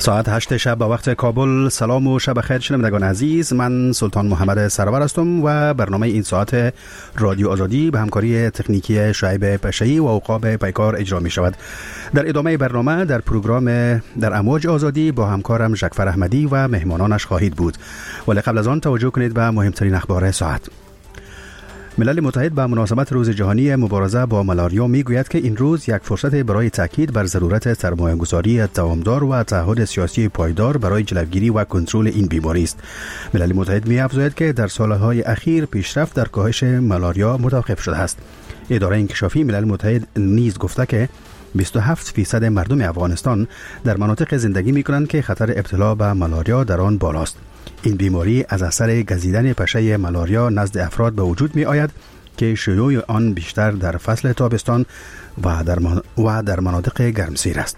ساعت 8 شب به وقت کابل. سلام و شب خیر شنوندگان عزیز، من سلطان محمد سرور هستم و برنامه این ساعت رادیو آزادی به همکاری تکنیکی شعیب پشه‌ای و عقاب پیکار اجرا می شود. در ادامه برنامه در پروگرام در امواج آزادی با همکارم جعفر احمدی و مهمانانش خواهید بود، ولی قبل از آن توجه کنید به مهمترین اخبار ساعت. ملل متحد به مناسبت روز جهانی مبارزه با ملاریا میگوید که این روز یک فرصت برای تاکید بر ضرورت سرمایه‌گذاری دوامدار و تعهد سیاسی پایدار برای جلوگیری و کنترل این بیماری است. ملل متحد می‌افزاید که در سالهای اخیر پیشرفت در کاهش ملاریا متوقف شده است. اداره انکشافی ملل متحد نیز گفته که 27% مردم افغانستان در مناطق زندگی می‌کنند که خطر ابتلا به ملاریا در آن بالاست. این بیماری از اثر گزیدن پشه ملاریا نزد افراد به وجود می آید که شیوع آن بیشتر در فصل تابستان و در مناطق گرمسیر است.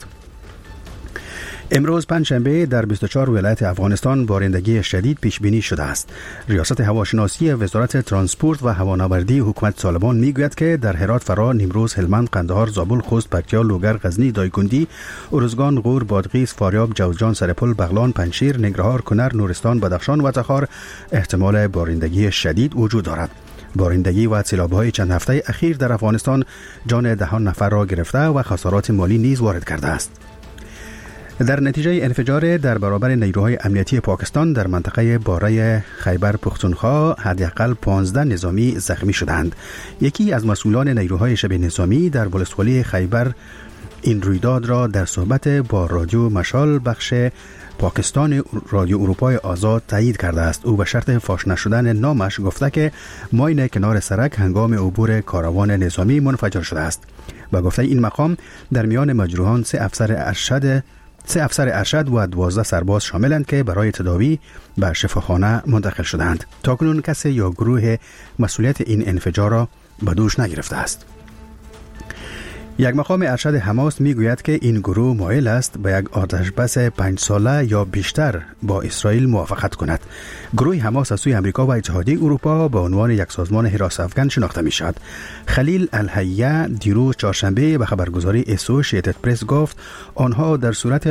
امروز پنجشنبه در 24 ولایت افغانستان بارندگی شدید پیش بینی شده است. ریاست هواشناسی وزارت ترانسپورت و هوانوردی حکومت طالبان میگوید که در هرات، فرا، نیمروز، هلمند، قندهار، زابل، خوست، پکتیا، لوگر، غزنی، دایکنډی، ارزگان، غور، بادغیس، فاریاب، جوزجان، سرپل، بغلان، پنجشیر، ننگرهار، کنر، نورستان، بدخشان و تخار احتمال بارندگی شدید وجود دارد. بارندگی و سیلاب‌های چند هفته اخیر در افغانستان جان دهان نفر را گرفته و خسارات مالی نیز وارد کرده است. در نتیجه انفجار در برابر نیروهای امنیتی پاکستان در منطقه باره خیبر پختونخوا حداقل 15 نظامی زخمی شدند. یکی از مسئولان نیروهای شبه نظامی در ولسوالی خیبر این رویداد را در صحبت با رادیو مشال بخش پاکستان رادیو اروپای آزاد تایید کرده است. او به شرط فاش نشدن نامش گفته که ماین کنار سرک هنگام عبور کاروان نظامی منفجر شده است. با گفته این مقام در میان مجروحان 3 افسر ارشد و 12 سرباز شاملند که برای تداوی به شفاخانه منتقل شدند. تاکنون کسی یا گروه مسئولیت این انفجار را به دوش نگرفته است. یک مقام ارشد حماس میگوید که این گروه مایل است به یک آتشبس 5 ساله یا بیشتر با اسرائیل موافقت کند. گروه حماس از سوی امریکا و اتحادیه اروپا به عنوان یک سازمان حراس افغان شناخته می شود. خلیل الحیه دیروز چهارشنبه به خبرگزاری اسوشییتد پرس گفت آنها در صورت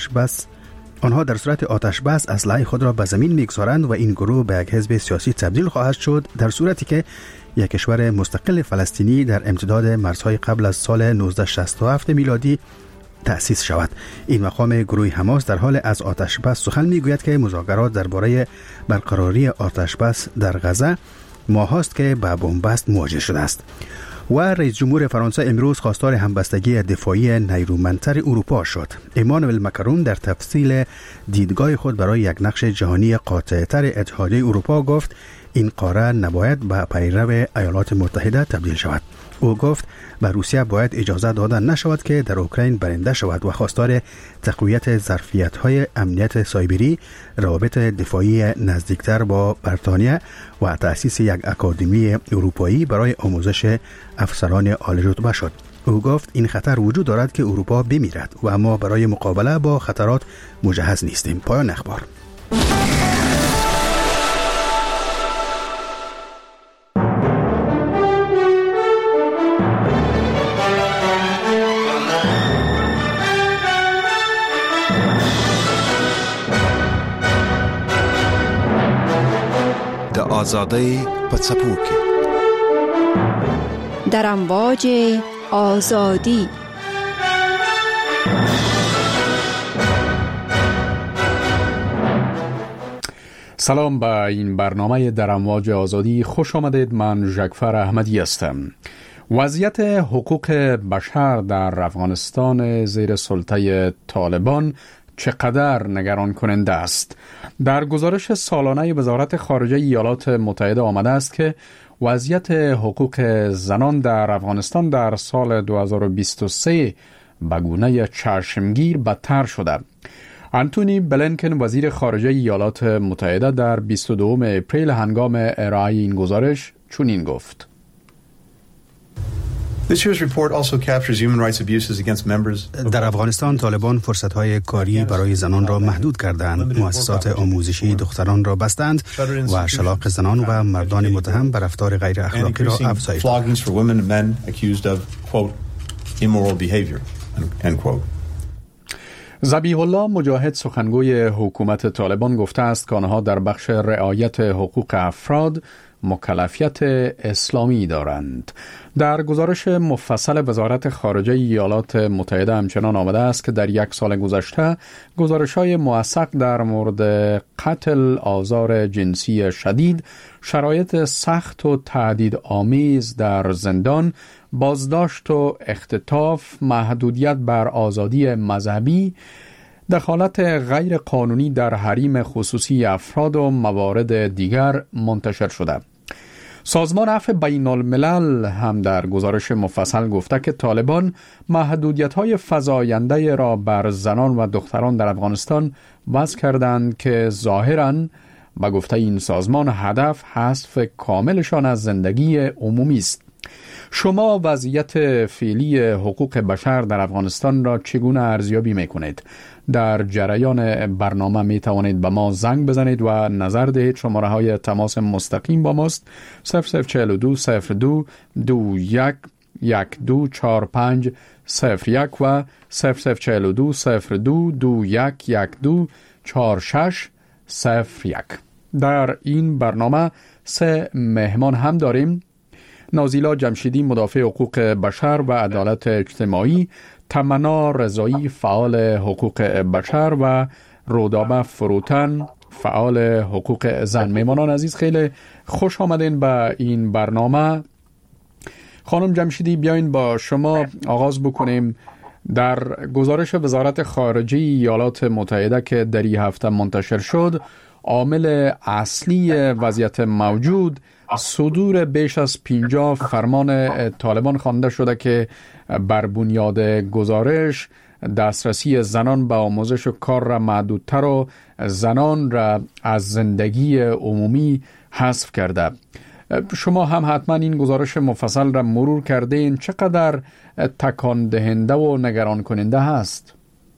آتشبس اسلحه خود را به زمین میگذارند و این گروه به یک حزب سیاسی تبدیل خواهد شد در صورتی که یک کشور مستقل فلسطینی در امتداد مرزهای قبل از سال 1967 میلادی تأسیس شود. این مقام گروه حماس در حال از آتشبس سخن میگوید که مذاکرات درباره برقراری آتشبس در غزه ماهاست که به بنبست مواجه شده است. و رئیس جمهور فرانسه امروز خواستار همبستگی دفاعی نیرومندتر اروپا شد. امانوئل ماکرون در تفصیل دیدگاه خود برای یک نقش جهانی قاطع‌تر اتحادیه اروپا گفت این قاره نباید به پیرو ایالات متحده تبدیل شود. او گفت به روسیه باید اجازه داده نشود که در اوکراین برنده شود و خواستار تقویت ظرفیت‌های امنیت سایبری، روابط دفاعی نزدیکتر با بریتانیا و تأسیس یک اکادمی اروپایی برای آموزش افسران عالی رتبه شد. او گفت این خطر وجود دارد که اروپا بمیرد و ما برای مقابله با خطرات مجهز نیستیم. پایان اخبار. آزادی پڅپو کې در امواج آزادی. سلام به این برنامه در امواج آزادی خوش آمدید. من جعفر احمدی هستم. وضعیت حقوق بشر در افغانستان زیر سلطه طالبان چقدر نگران کننده است. در گزارش سالانه وزارت خارجه ایالات متحده آمده است که وضعیت حقوق زنان در افغانستان در سال 2023 به گونه چشمگیر بدتر شده. آنتونی بلینکن وزیر خارجه ایالات متحده در 22 اپریل هنگام ارائه این گزارش چنین گفت: در افغانستان طالبان فرصت‌های کاری برای زنان را محدود کردند، مؤسسات آموزشی دختران را بستند و شلاق زنان و مردان متهم به رفتار غیر اخلاقی را افزایش دادند. ذبیح الله مجاهد سخنگوی حکومت طالبان گفته است که آنها در بخش رعایت حقوق افراد مکلفیت اسلامی دارند. در گزارش مفصل وزارت خارجه ایالات متحده همچنان آمده است که در 1 سال گذشته گزارش‌های موثق در مورد قتل، آزار جنسی شدید، شرایط سخت و تهدیدآمیز در زندان، بازداشت و اختطاف، محدودیت بر آزادی مذهبی، دخالت غیر قانونی در حریم خصوصی افراد و موارد دیگر منتشر شده. سازمان عفو بین الملل هم در گزارش مفصل گفته که طالبان محدودیت‌های فزاینده را بر زنان و دختران در افغانستان وضع کردند که ظاهراً به گفته این سازمان هدف حذف کاملشان از زندگی عمومی است. شما وضعیت فعلی حقوق بشر در افغانستان را چگونه ارزیابی می‌کنید؟ در جریان برنامه می توانید به ما زنگ بزنید و نظر دهید. شماره‌های تماس مستقیم با ماست 0042 02 21 1245 01 و 0042 02 21 1246 01. در این برنامه 3 مهمان هم داریم: نازیلا جمشیدی، مدافع حقوق بشر و عدالت اجتماعی، تمنا رضایی، فعال حقوق بشر و رودابه فروتن، فعال حقوق زن. مهمانان عزیز، خیلی خوش آمدین به این برنامه. خانم جمشیدی، بیاین با شما آغاز بکنیم. در گزارش وزارت خارجه ایالات متحده که در این هفته منتشر شد، عامل اصلی وضعیت موجود صدور بیش از 50 فرمان طالبان خوانده شده که بر بنیاد گزارش دسترسی زنان به آموزش و کار را محدودتر و زنان را از زندگی عمومی حذف کرده. شما هم حتما این گزارش مفصل را مرور کرده این چقدر تکان دهنده و نگران کننده هست؟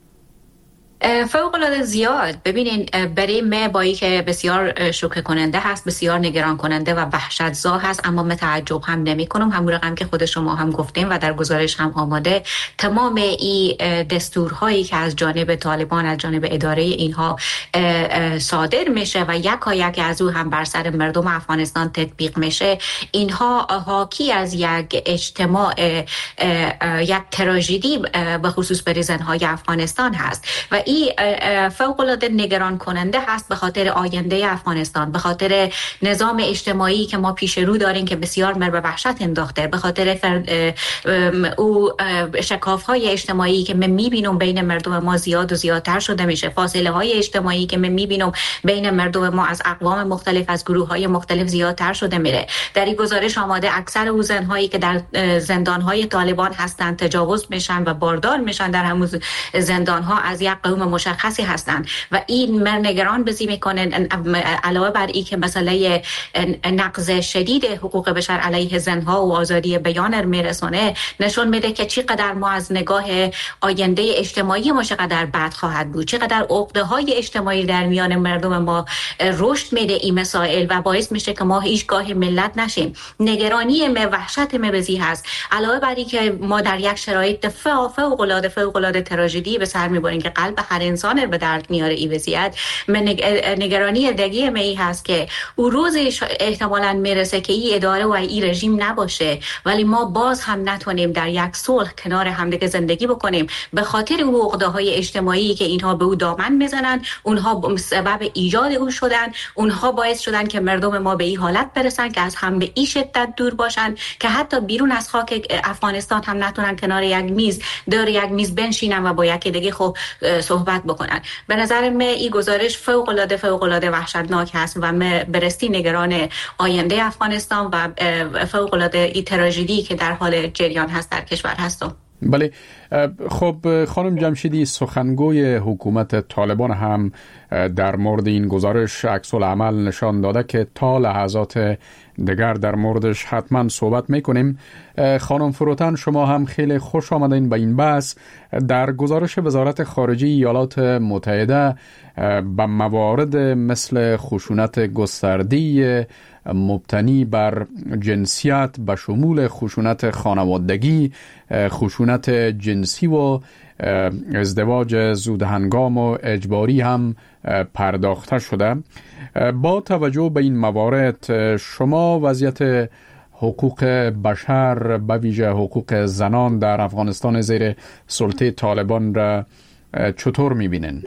فوق‌العاده زیاد. ببینین، برای ما با که بسیار شوکه کننده هست، بسیار نگران کننده و وحشت‌زا هست، اما من تعجب هم نمی‌کنم. همون رقم که خود شما هم گفتیم و در گزارش هم آماده، تمام این دستورهایی که از جانب طالبان، از جانب اداره اینها صادر میشه و یکایک از او هم بر سر مردم افغانستان تطبیق میشه، اینها حاکی از یک اجتماع، یک تراژدی به خصوص برای زن‌های افغانستان هست و این فوق‌العاده نگران کننده هست به خاطر آینده افغانستان، به خاطر نظام اجتماعی که ما پیش رو داریم که بسیار مر به وحشت انداخته، به خاطر او شکاف‌های اجتماعی که من می‌بینم بین مردم ما زیاد و زیادتر شده میشه، فاصله‌های اجتماعی که من می‌بینم بین مردم ما از اقوام مختلف، از گروه‌های مختلف زیادتر شده میره. در این گزارش آماده اکثر او زن‌هایی که در زندان‌های طالبان هستند تجاوز میشن و باردار میشن در همون زندان‌ها از یک قوم مشخصی هستند و این من نگران بزی میکنه. علاوه بر این که مسئله نقض شدید حقوق بشر علیه زنها و آزادی بیان میرسونه، نشون میده که چقدر ما از نگاه آینده اجتماعی ما چقدر بد خواهد بود، چقدر عقده‌های اجتماعی در میان مردم ما رشد میده این مسائل و باعث میشه که ما هیچگاه ملت نشیم. نگرانی ما، وحشت ما بزی هست. علاوه بر این که ما در یک شرایط فوق‌العاده تراژدی به سر میبریم که قلب هر انسان به درد میاره این وضعیت. نگرانی دیگه می هست که او روز احتمالاً میرسه که این اداره و این رژیم نباشه، ولی ما باز هم نتونیم در یک صلح کنار همدیگه زندگی بکنیم به خاطر اون عقده‌های اجتماعی که اینها به او دامن میزنن. اونها سبب ایجاد او شدن، اونها باعث شدن که مردم ما به این حالت برسن که از هم به این شدت دور باشن که حتی بیرون از خاک افغانستان هم نتونن کنار یک میز بنشینن و با یکی دیگه خب صحبت بکنن. به نظر من این گزارش فوق‌العاده وحشتناک هست و من برستی نگران آینده افغانستان و فوق‌العاده این تراژدی که در حال جریان هست در کشور هستم. بله، خب خانم جمشیدی، سخنگوی حکومت طالبان هم در مورد این گزارش عکس العمل نشان داده که تا لحظات دیگر در موردش حتما صحبت میکنیم. خانم فروتن، شما هم خیلی خوش آمدین به این بحث. در گزارش وزارت خارجه ایالات متحده به موارد مثل خشونت گسترده مبتنی بر جنسیت به شمول خشونت خانوادگی، خشونت جنسی و ازدواج زودهنگام و اجباری هم پرداخته شده. با توجه به این موارد شما وضعیت حقوق بشر به ویژه حقوق زنان در افغانستان زیر سلطه طالبان را چطور می‌بینین؟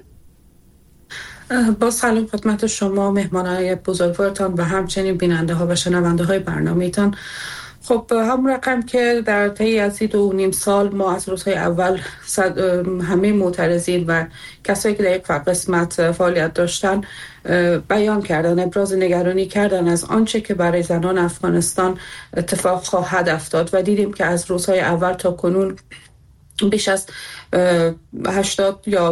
با سلام خدمت شما مهمانای بزرگوارتان و همچنین بیننده ها و شنونده های برنامه‌تان. خب همون رقم که در طی از 2.5 سال ما از روزهای اول همه معترضین و کسایی که در یک قسمت فعالیت داشتن بیان کردن، ابراز نگرانی کردن از آنچه که برای زنان افغانستان اتفاق خواهد افتاد و دیدیم که از روزهای اول تا کنون بیش از 80 یا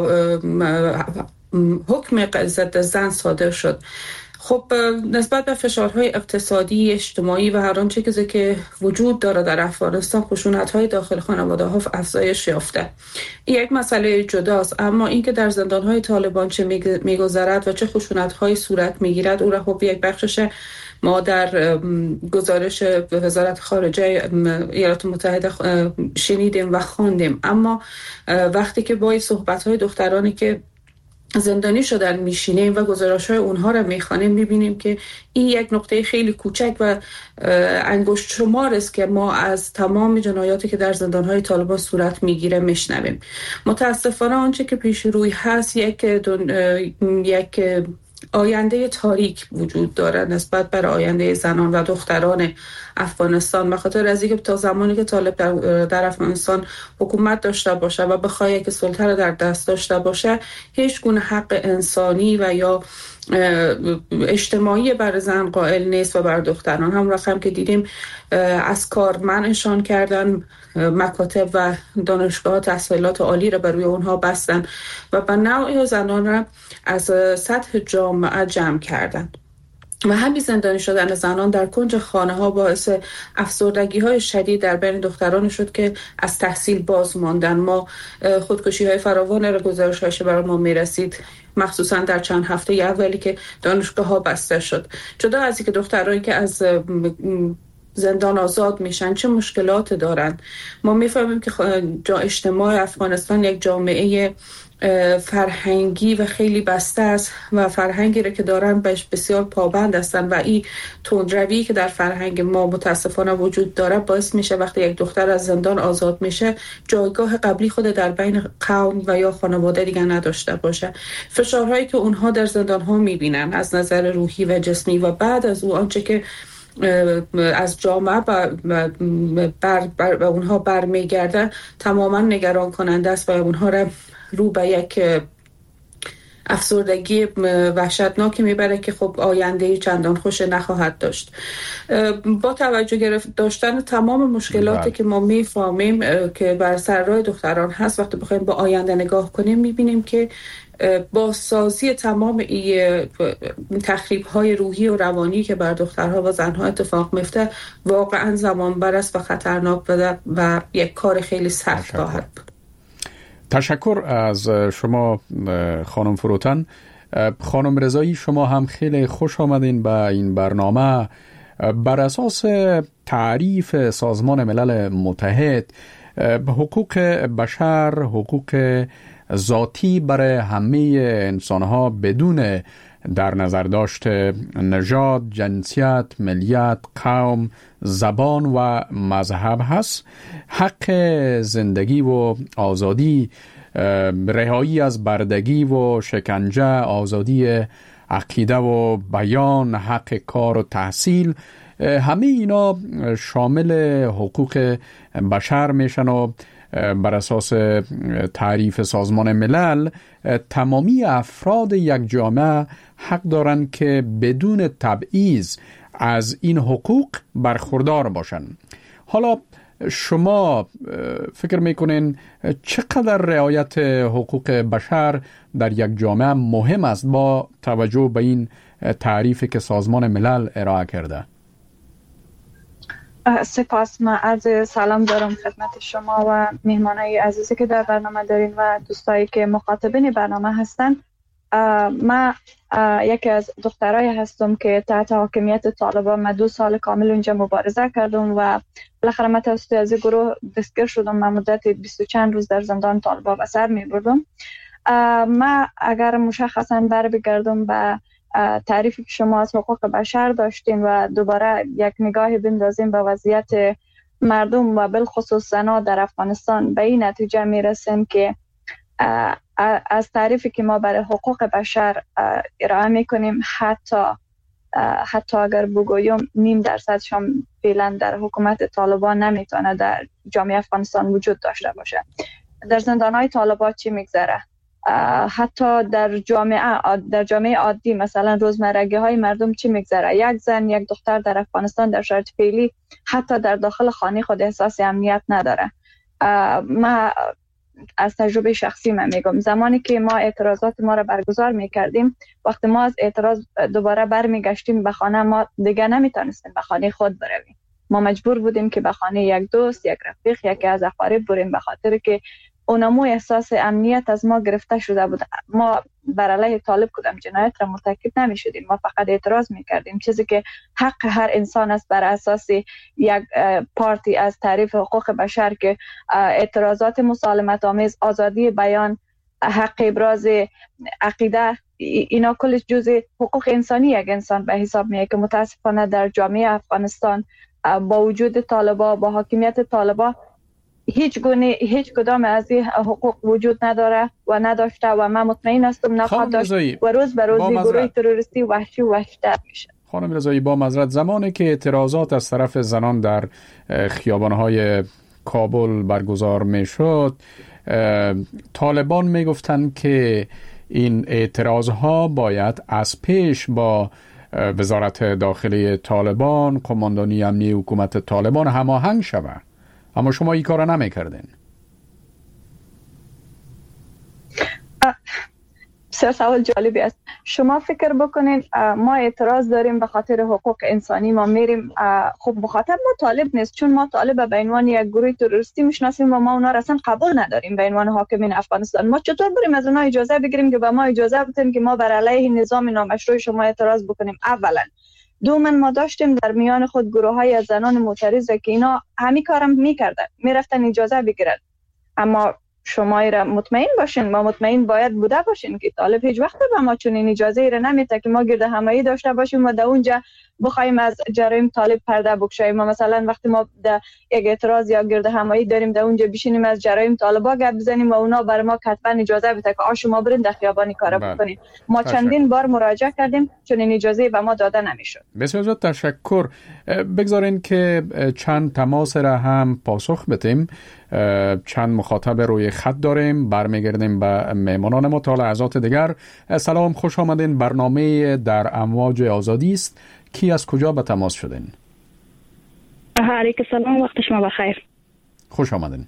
حکم ضد زن صادر شد. خب نسبت به فشارهای اقتصادی، اجتماعی و هر آنچه که وجود داره در افغانستان، خشونت‌های داخل خانواده‌ها افزایش یافته. این یک مسئله جداست، اما اینکه در زندان‌های طالبان چه می‌گذرد و چه خشونت‌های صورت می‌گیرد او را خب یک بخشش ما در گزارش وزارت خارجه ایالات متحده شنیدیم و خواندیم. اما وقتی که با صحبت‌های دخترانی که زندانی شدن میشینیم و گزارش‌های اونها رو میخوانیم، میبینیم که این یک نقطه خیلی کوچک و انگشت شمار است که ما از تمام جنایاتی که در زندان‌های طالبان صورت میگیره میشنویم. متاسفانه آنچه که پیش روی هست یک آینده تاریک وجود داره نسبت بر آینده زنان و دختران افغانستان، به خاطر از اینکه تا زمانی که طالب در افغانستان حکومت داشته باشه و بخواد که سلطه را در دست داشته باشه، هیچ گونه حق انسانی و یا اجتماعی بر زن قائل نیست و بر دختران. هم رقم که دیدیم از کار منعشان کردن، مکاتب و دانشگاه تحصیلات عالی را بر روی اونها بستن و به نوعی زنان را از سطح جامعه جمع کردن و همین زندانی شدن زنان در کنج خانه ها باعث افسردگی های شدید در بین دختران شد که از تحصیل باز ماندن. ما خودکشی های فراوان را گزارش هاش برای ما میرسید، مخصوصا در چند هفته اولی که دانشگاه ها بسته شد. جدا از اینکه دخترانی که از زندان آزاد میشن چه مشکلات دارن، ما میفهمیم که اجتماع افغانستان یک جامعه فرهنگی و خیلی بسته است و فرهنگی را که دارن بهش بسیار پابند هستن و این تندروی که در فرهنگ ما متاسفانه وجود داره باعث میشه وقتی یک دختر از زندان آزاد میشه جایگاه قبلی خود در بین قوم و یا خانواده دیگه نداشته باشه. فشارهایی که اونها در زندان ها میبینن از نظر روحی و جسمی و بعد از اون آنچه که از جامعه به اونها برمیگرده تماما نگران کننده است و اونها را رو به یک افسردگی وحشتناکی میبره که خب آینده چندان خوش نخواهد داشت. با توجه داشتن تمام مشکلاتی که ما میفهمیم که بر سر راه دختران هست، وقتی بخوایم با آینده نگاه کنیم میبینیم که با سازی تمام این تخریب‌های روحی و روانی که بر دخترها و زنها اتفاق میفته واقعا زمان بر است و خطرناک و یک کار خیلی سخت خواهد بود. تشکر از شما خانم فروتن. خانم رضایی، شما هم خیلی خوش آمدین به این برنامه. بر اساس تعریف سازمان ملل متحد، حقوق بشر حقوق ذاتی برای همه انسانها بدون در نظر داشت نژاد، جنسیت، ملیت، قوم، زبان و مذهب هست. حق زندگی و آزادی، رهایی از بردگی و شکنجه، آزادی عقیده و بیان، حق کار و تحصیل، همه اینا شامل حقوق بشر میشن و بر اساس تعریف سازمان ملل تمامی افراد یک جامعه حق دارند که بدون تبعیض از این حقوق برخوردار باشند. حالا شما فکر میکنین چقدر رعایت حقوق بشر در یک جامعه مهم است با توجه به این تعریفی که سازمان ملل ارائه کرده؟ سپاس. من عرض سلام دارم خدمت شما و مهمانای عزیزی که در برنامه دارین و دوستایی که مخاطبین برنامه هستن. من یکی از دخترای هستم که تحت حاکمیت طالبان من 2 سال کامل اونجا مبارزه کردم و بالاخره من توسط از گروه دستگیر شدم. من مدت 20 چند روز در زندان طالبان به سر می بردم. من اگر مشخصا بر بگردم به تعریفی که شما از حقوق بشر داشتین و دوباره یک نگاهی بندازیم به وضعیت مردم و بالخصوص زنان در افغانستان، به این نتیجه می رسیم که از تعریفی که ما برای حقوق بشر ارائه می کنیم حتی اگر بگویم 0.5% شان فعلا در حکومت طالبان نمیتونه در جامعه افغانستان وجود داشته باشه. در زندانهای طالبان چی میگذره؟ حتی در جامعه عادی مثلا روزمرگی های مردم چی میگذره؟ یک زن یک دختر در افغانستان در شرایط فعلی حتی در داخل خانه خود احساس امنیت نداره. ما از تجربه شخصی من میگم زمانی که ما اعتراضات ما را برگزار میکردیم، وقتی ما از اعتراض دوباره برمیگشتیم به خانه، ما دیگه نمیتونستیم به خانه خود برویم. ما مجبور بودیم که به خانه یک دوست، یک رفیق، یکی از اقارب بریم، به خاطر که اونمو احساس امنیت از ما گرفته شده بود. ما بر علیه طالب کدام جنایت را مرتکب نمی شدیم، ما فقط اعتراض می کردیم، چیزی که حق هر انسان است بر اساس یک پارتی از تعریف حقوق بشر که اعتراضات مسالمت آمیز، آزادی بیان، حق ابراز عقیده، اینا کلش جزء حقوق انسانی یک انسان به حساب میاد که متاسفانه در جامعه افغانستان با وجود طالبا، با حاکمیت طالبا هیچ کدام از این حقوق وجود نداره و نداشته و من مطمئن هستم نخواهد داشت و روز به روز گروه تروریستی وحشی میشه. خانم رضایی، با معذرت، زمانی که اعتراضات از طرف زنان در خیابان‌های کابل برگزار میشد، طالبان میگفتند که این اعتراضها باید از پیش با وزارت داخلی طالبان، قماندانی امنی حکومت طالبان هماهنگ شود، اما شما این کار نمی کردین. بسیار سوال جالبی است. شما فکر بکنین ما اعتراض داریم به خاطر حقوق انسانی، ما میریم، خب مخاطب ما طالب نیست، چون ما طالب به عنوان یک گروه تروریستی میشناسیم و ما اونا را اصلا قبول نداریم به عنوان حاکمین افغانستان. ما چطور بریم از اونا اجازه بگیریم که به ما اجازه بدن که ما بر علیه نظام نامشروع شما اعتراض بکنیم؟ اولا. دوما ما داشتیم در میان خود گروه‌های از زنان معترض که اینا همین کارم میکردن، میرفتن اجازه بگیرن. اما شما را مطمئن باشین، ما مطمئن باید بوده باشین که طالب هیچ وقت به ما چنین اجازه را نمیده که ما گرد همایی داشته باشیم و در اونجا بخوایم از جرایم طالب پرده بگشاییم. ما مثلا وقتی ما در یک اعتراض یا گرد همایی داریم در اونجا بشینیم از جرایم طالبا گپ بزنیم و اونا برای ما کتبا اجازه بده که شما برین در خیابانی کار بکنید. ما چندین بار مراجعه کردیم چنین اجازه به ما داده نمیشد. بسیار زیاد تشکر. بگذارین که چند تماس را هم پاسخ بدیم. چند مخاطب روی خط داریم، برمیگردیم به مهمانان ما تا لحظات دیگر. سلام، خوش آمدین. برنامه در امواج آزادی است. کی از کجا به تماس شدین؟ علیکم سلام، وقت شما بخیر. خوش آمدین.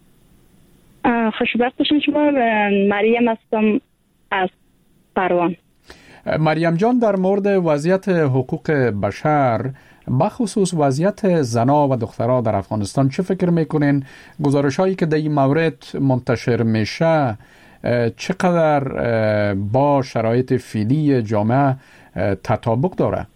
خوشبخت باشین. شما مریم هستم از پروان. مریم جان، در مورد وضعیت حقوق بشر، بخصوص وضعیت زنا و دخترها در افغانستان چه فکر میکنین؟ گزارش هایی که در این مورد منتشر میشه چقدر با شرایط فعلی جامعه تطابق داره؟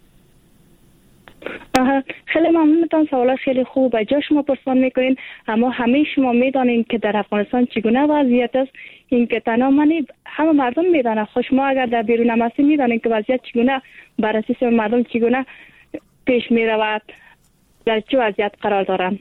خیلی ممنونتان، سوالات خیلی خوبه. جا شما پرسان میکنین، اما همه شما میدانین که در افغانستان چگونه وضعیت است. این که تنها منی همه مردم میدانن. خود شما اگر در بیرون هم هستین میدانین که وضعیت چگونه، بر اساس مردم چگونه پیش می رود، در چه وضعیت قرار دارن.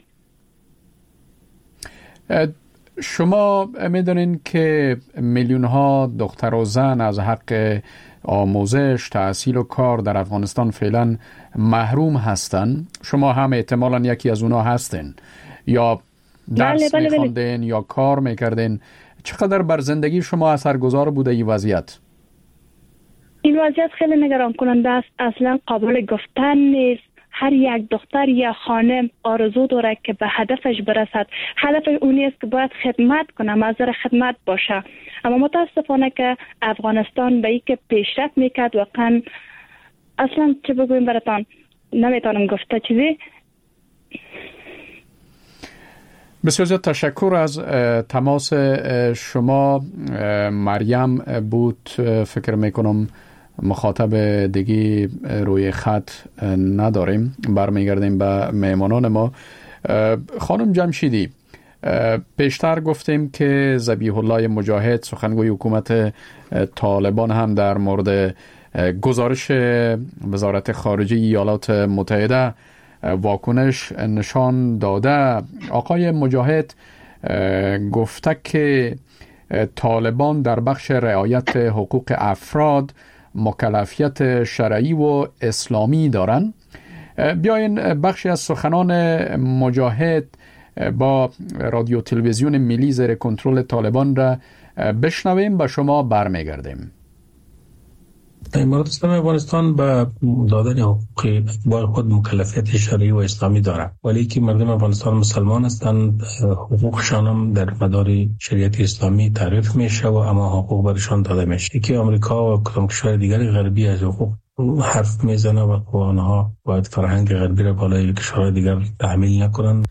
شما میدانین که میلیون ها دختر و زن از حق آموزش، تحصیل و کار در افغانستان فعلا محروم هستن. شما هم احتمالاً یکی از اونا هستین، یا درس میخوندین یا کار میکردین. چقدر بر زندگی شما اثرگذار بوده این وضعیت؟ این وضعیت خیلی نگران کننده است، اصلا قابل گفتن نیست. هر یک دختر یا خانم آرزو داره که به هدفش برسد. هدفش اونی است که باید خدمت کنه، مظهر خدمت باشه. اما متاسفانه که افغانستان به این که پیشرفت میکرد، واقعا اصلا چه بگویم براتان، نمیتونم گفته چیزی. بسیار زیاد تشکر از تماس شما. مریم بود، فکر میکنم مخاطب دیگه روی خط نداریم. برمیگردیم به مهمانان ما. خانم جمشیدی، پیشتر گفتیم که ذبیح الله مجاهد سخنگوی حکومت طالبان هم در مورد گزارش وزارت خارجه ایالات متحده واکنش نشان داده. آقای مجاهد گفته که طالبان در بخش رعایت حقوق افراد مکلفیت شرعی و اسلامی دارند. بیاین بخشی از سخنان مجاهد با رادیو تلویزیون ملی زیر کنترل طالبان را بشنویم، به شما برمیگردیم. امارات اسلامی افغانستان به دادن حقوق بار خود مکلفیت شرعی و اسلامی دارد، ولی که مردم افغانستان مسلمان هستند، حقوقشان هم در مدار شریعت اسلامی تعریف میشه و اما حقوق برشان داده میشه. که آمریکا و کدام کشور دیگری غربی از حقوق حرف میزنه و آنها باید فرهنگ غربی را بالای کشورهای دیگر تحمیل نکنند.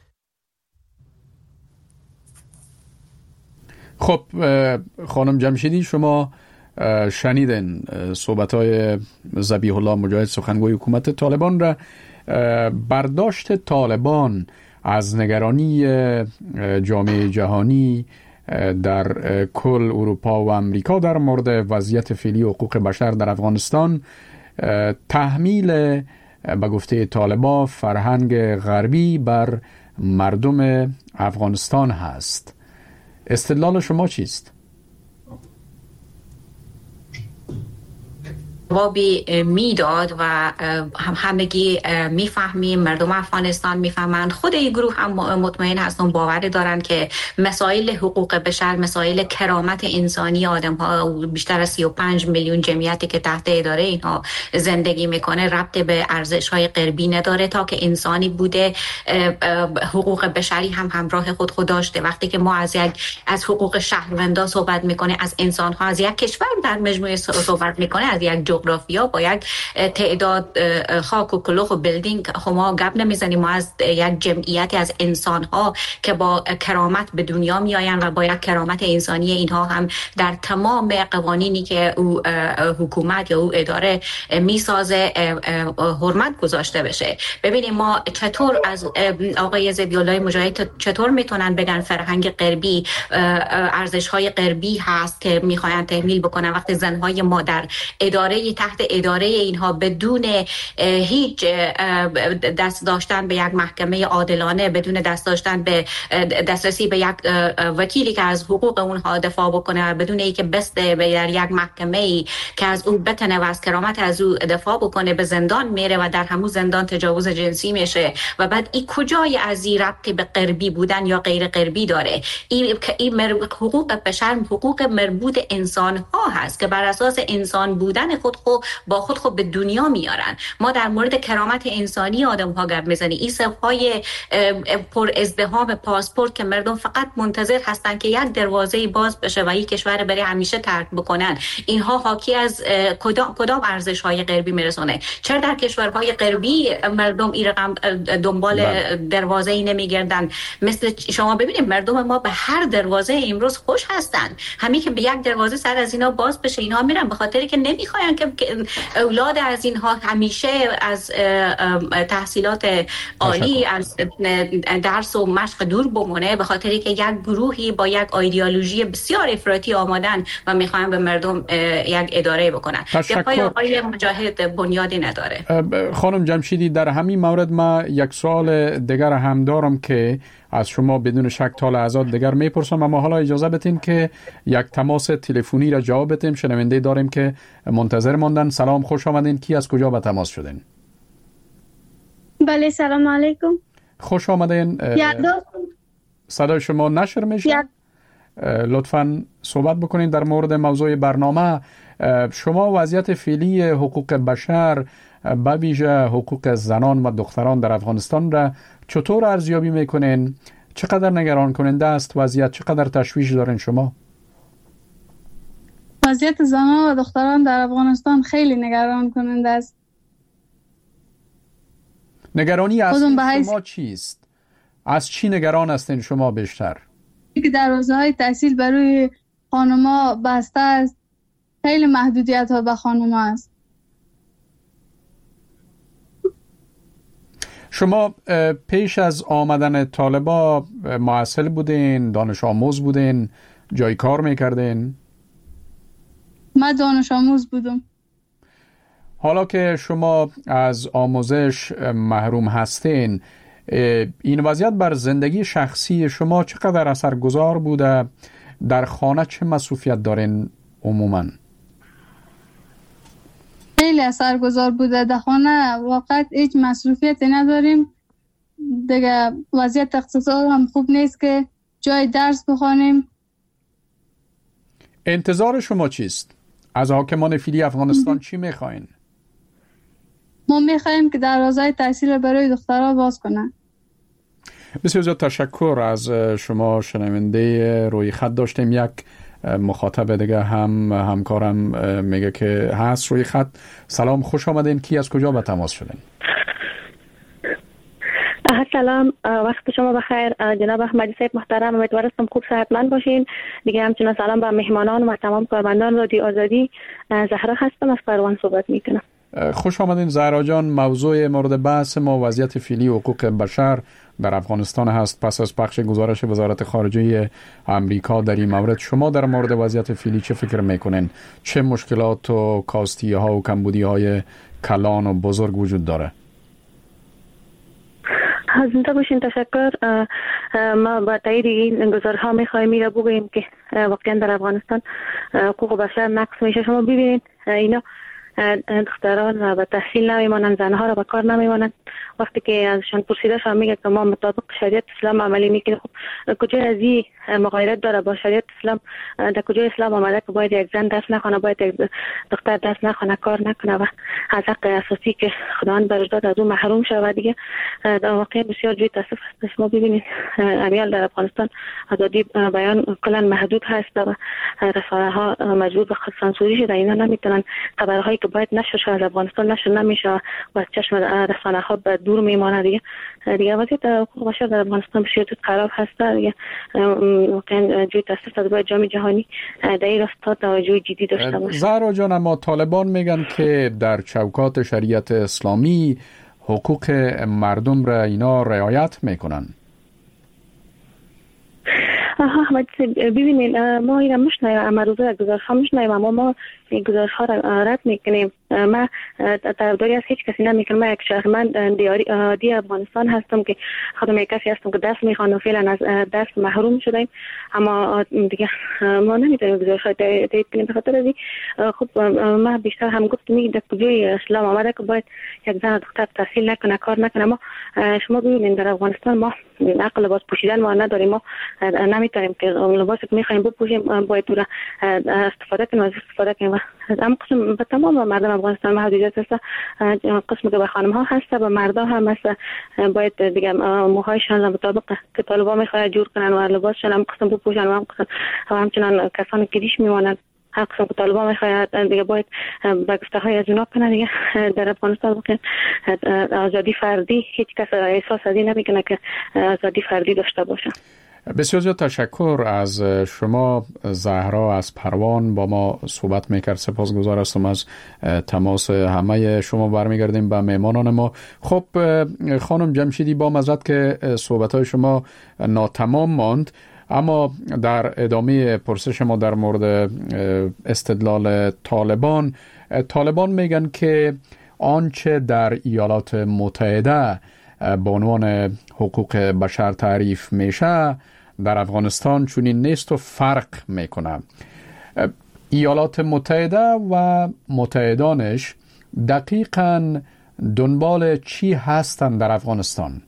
خب خانم جمشیدی، شما شنیدن صحبت‌های ذبیح الله مجاهد سخنگوی حکومت طالبان را. برداشت طالبان از نگرانی جامعه جهانی در کل اروپا و امریکا در مورد وضعیت فعلی حقوق بشر در افغانستان تحمیل به گفته طالبان فرهنگ غربی بر مردم افغانستان هست. استدلال شما چیست؟ جوابی میداد و همگی میفهمیم، مردم افغانستان میفهمند، خود این گروه هم مطمئن هستن، باور دارند که مسائل حقوق بشر، مسائل کرامت انسانی آدم ها، بیشتر از 35 میلیون جمعیتی که تحت اداره اینها زندگی میکنه ربط به ارزش های غربی نداره. تا که انسانی بوده حقوق بشری هم همراه خود داشته. وقتی که ما از حقوق شهروندا صحبت میکنه، از انسان ها، از یک کشور در مجموعه صحبت میکنه، از یک جغرافیا با یک تعداد خاک و کلوخ و بیلدینگ ما گپ نمیزنیم. ما از یک جمعیتی از انسان ها که با کرامت به دنیا می آیند و با یک کرامت انسانی اینها هم در تمام قوانینی که او حکومت یا او اداره میسازه حرمت گذاشته بشه. ببینیم ما چطور از آقای ذبیح الله مجاهد چطور میتونن بگن فرهنگ غربی، ارزش های غربی هست که میخواین تحمیل بکنن، وقتی زنهای ما در تحت اداره اینها بدون هیچ دست داشتن به یک محکمه عادلانه، بدون دست داشتن به دسترسی به یک وکیلی که از حقوق اونها دفاع بکنه، بدون اینکه بسته به یک محکمه‌ای که از اون بتونه و از کرامت از او دفاع بکنه، به زندان میره و در همون زندان تجاوز جنسی میشه. و بعد این کجای از این ربطی به غربی بودن یا غیر غربی داره؟ این حقوق بشر حقوق مربوط انسان ها هست که بر اساس انسان بودن خود با خود به دنیا میارن. ما در مورد کرامت انسانی آدم ها گپ میزنیم. این صفهای پر ازدحام پاسپورت که مردم فقط منتظر هستن که یک دروازه باز بشه و این کشور برای همیشه ترک بکنن، اینها حاکی از کدام ارزش های غربی میرسونه؟ چرا در کشورهای غربی مردم این رقم دنبال دروازه ای نمیگردن؟ مثل شما ببینید مردم ما به هر دروازه امروز خوش هستن. همین که به یک دروازه سر از اینا باز بشه اینها میرن، به خاطری که نمیخواین که اولاد از اینها همیشه از تحصیلات عالی، از درس و مشق دور بمونه، به خاطری که یک گروهی با یک ایدئولوژی بسیار افراطی آمدن و میخواین به مردم یک اداره بکنن. دفاع آقای مجاهد بنیادی نداره. خانم جمشیدی، در همین مورد ما یک سوال دیگر هم دارم که از شما بدون شک تا لحظات دیگر میپرسم، اما حالا اجازه بدین که یک تماس تلفنی را جواب بدیم. شنونده داریم که منتظر ماندن. سلام، خوش آمدین. کی از کجا به تماس شدین؟ بله، سلام علیکم. خوش آمدین. صدای شما نشر میشه. لطفاً صحبت بکنین در مورد موضوع برنامه. شما وضعیت فعلی حقوق بشر به ویژه حقوق زنان و دختران در افغانستان را چطور ارزیابی میکنین؟ چقدر نگران کننده است وضعیت؟ چقدر تشویش دارین شما؟ وضعیت زنان و دختران در افغانستان خیلی نگران کننده است. نگرانی اصلی شما چیست؟ از چی نگران هستین شما بیشتر؟ که دروازه‌های تحصیل برای خانم‌ها بسته است. خیلی محدودیت‌ها به خانم‌ها است. شما پیش از آمدن طالبا معسل بودین، دانش آموز بودین، جای کار میکردین؟ من دانش آموز بودم. حالا که شما از آموزش محروم هستین، این وضعیت بر زندگی شخصی شما چقدر اثرگذار بوده؟ در خانه چه مصروفیت دارین عموماً؟ خیلی اثرگذار بوده. در خانه واقعا هیچ مصروفیتی نداریم دیگه. وضعیت اقتصاد هم خوب نیست که جای درس بخوانیم. انتظار شما چیست؟ از حاکمان فعلی افغانستان چی میخواین؟ ما میخوایم که دروازه‌های تحصیل برای دخترها باز کنن. بسیار زیاد تشکر از شما شنونده روی خط داشتیم. یک مخاطب دیگه همکارم میگه که هست روی خط. سلام، خوش آمدین. کی از کجا به تماس شدین؟ سلام، وقت شما بخیر جناب احمدی صاحب محترم. امیدوارم خوب صحتمند باشین. دیگه همچنین سلام به مهمانان و تمام کارمندان رادیو آزادی. زهرا هستم، از قروان صحبت میکنم. خوش آمدین زهرا جان. موضوع مورد بحث ما وضعیت فعلی حقوق بشر در افغانستان هست پس از پخش گزارش وزارت خارجه امریکا در این مورد. شما در مورد وضعیت فعلی چه فکر میکنین؟ چه مشکلات و کاستی ها و کمبودی های کلان و بزرگ وجود داره؟ زنده باشین. تشکر. ما با تایید این گزارش‌ها می‌خوایم میره بگوییم که واقعا در افغانستان حقوق بشر نقض میشه. شما ببینید اینا دختران به تحصیل نمیمانند، زنها را به کار نمیمانند. وقتی که ازشان پرسیده شد میگه که ما مطابق شریعت اسلام عملی میکنیم. خب کجا از این مغایرت داره با شریعت اسلام؟ در کجا اسلام آمده که باید یک زن درس نخونه، باید یک دختر درس نخونه، کار نکنه و از حق اساسی که خداوند برش داد از اون محروم شود؟ دیگه در واقع بسیار جای تاسف است. شما ببینید امیال در افغانستان آزادی بیان کلا محدود هست و رسانه ها مجبور به خود سانسوری شده. اینا نمیتونن خبرهایی که باید نشر شه از افغانستان نشر نمیشه و از چشم رسانه ها به دور میمانه. دیگه وضعیت حقوق بشر در افغانستان بسیار خراب هست. دیگه واقعا جای تاسف است. باید جامعه جهانی در این راستا توجه جدی داشته باشه. زهرا جان، اما طالبان میگن که در چوکات شریعت اسلامی حقوق مردم را اینا رعایت میکنن. احمد ببینید ما اینا مشنیم، امروزه گزارش ها مشنیم، اما ما این گزارش ها را رد میکنیم. ما طرفداری از هیچ کسی نمیکنم. من یک شهروند عادی افغانستان هستم که خودم یک کسی هستم که درس میخوانم و فعلا از درس محروم شدیم، اما دیگه ما نمیتونیم گزارش ها تایید کنیم. به خاطر از خب ما بیشتر هم گفتم در کجای اسلام آمده که باید یک زن دختر تحصیل نکنه، کار نکنه. ما شما ببینید در افغانستان ما عقل لباس پوشیدن ما نداریم. ما نمیتونیم که لباسی که میخوایم بپوشیم باید دور استفاده کنیم، از استفاده کنیم. اما قسم به تمام مردم افغانستان محدودیت هست. قسم که به خانم ها هست، به مردا هم هست. باید دیگه موهایشان مطابق که طالبا میخواد جور کنن و لباسشون هم قسم بپوشن و هم قسم و همچنان کسانی که دیش میمونن هر قسم که طالبا میخواد دیگه باید به گفته های از اونا کنن. دیگه در افغانستان واقعا آزادی فردی هیچ کس احساس ازی نمیکنه که آزادی فردی داشته باشه. بسیار زیاد تشکر از شما زهرا از پروان با ما صحبت میکرد. سپاسگزار هستم از تماس همه شما. برمیگردیم به مهمانان ما. خب خانم جمشیدی، با معذرت که صحبت‌های شما ناتمام ماند، اما در ادامه پرسش ما در مورد استدلال طالبان میگن که آنچه در ایالات متحده به عنوان حقوق بشر تعریف میشه در افغانستان چنین نیست و فرق میکنه. ایالات متحده و متحدانش دقیقاً دنبال چی هستن در افغانستان؟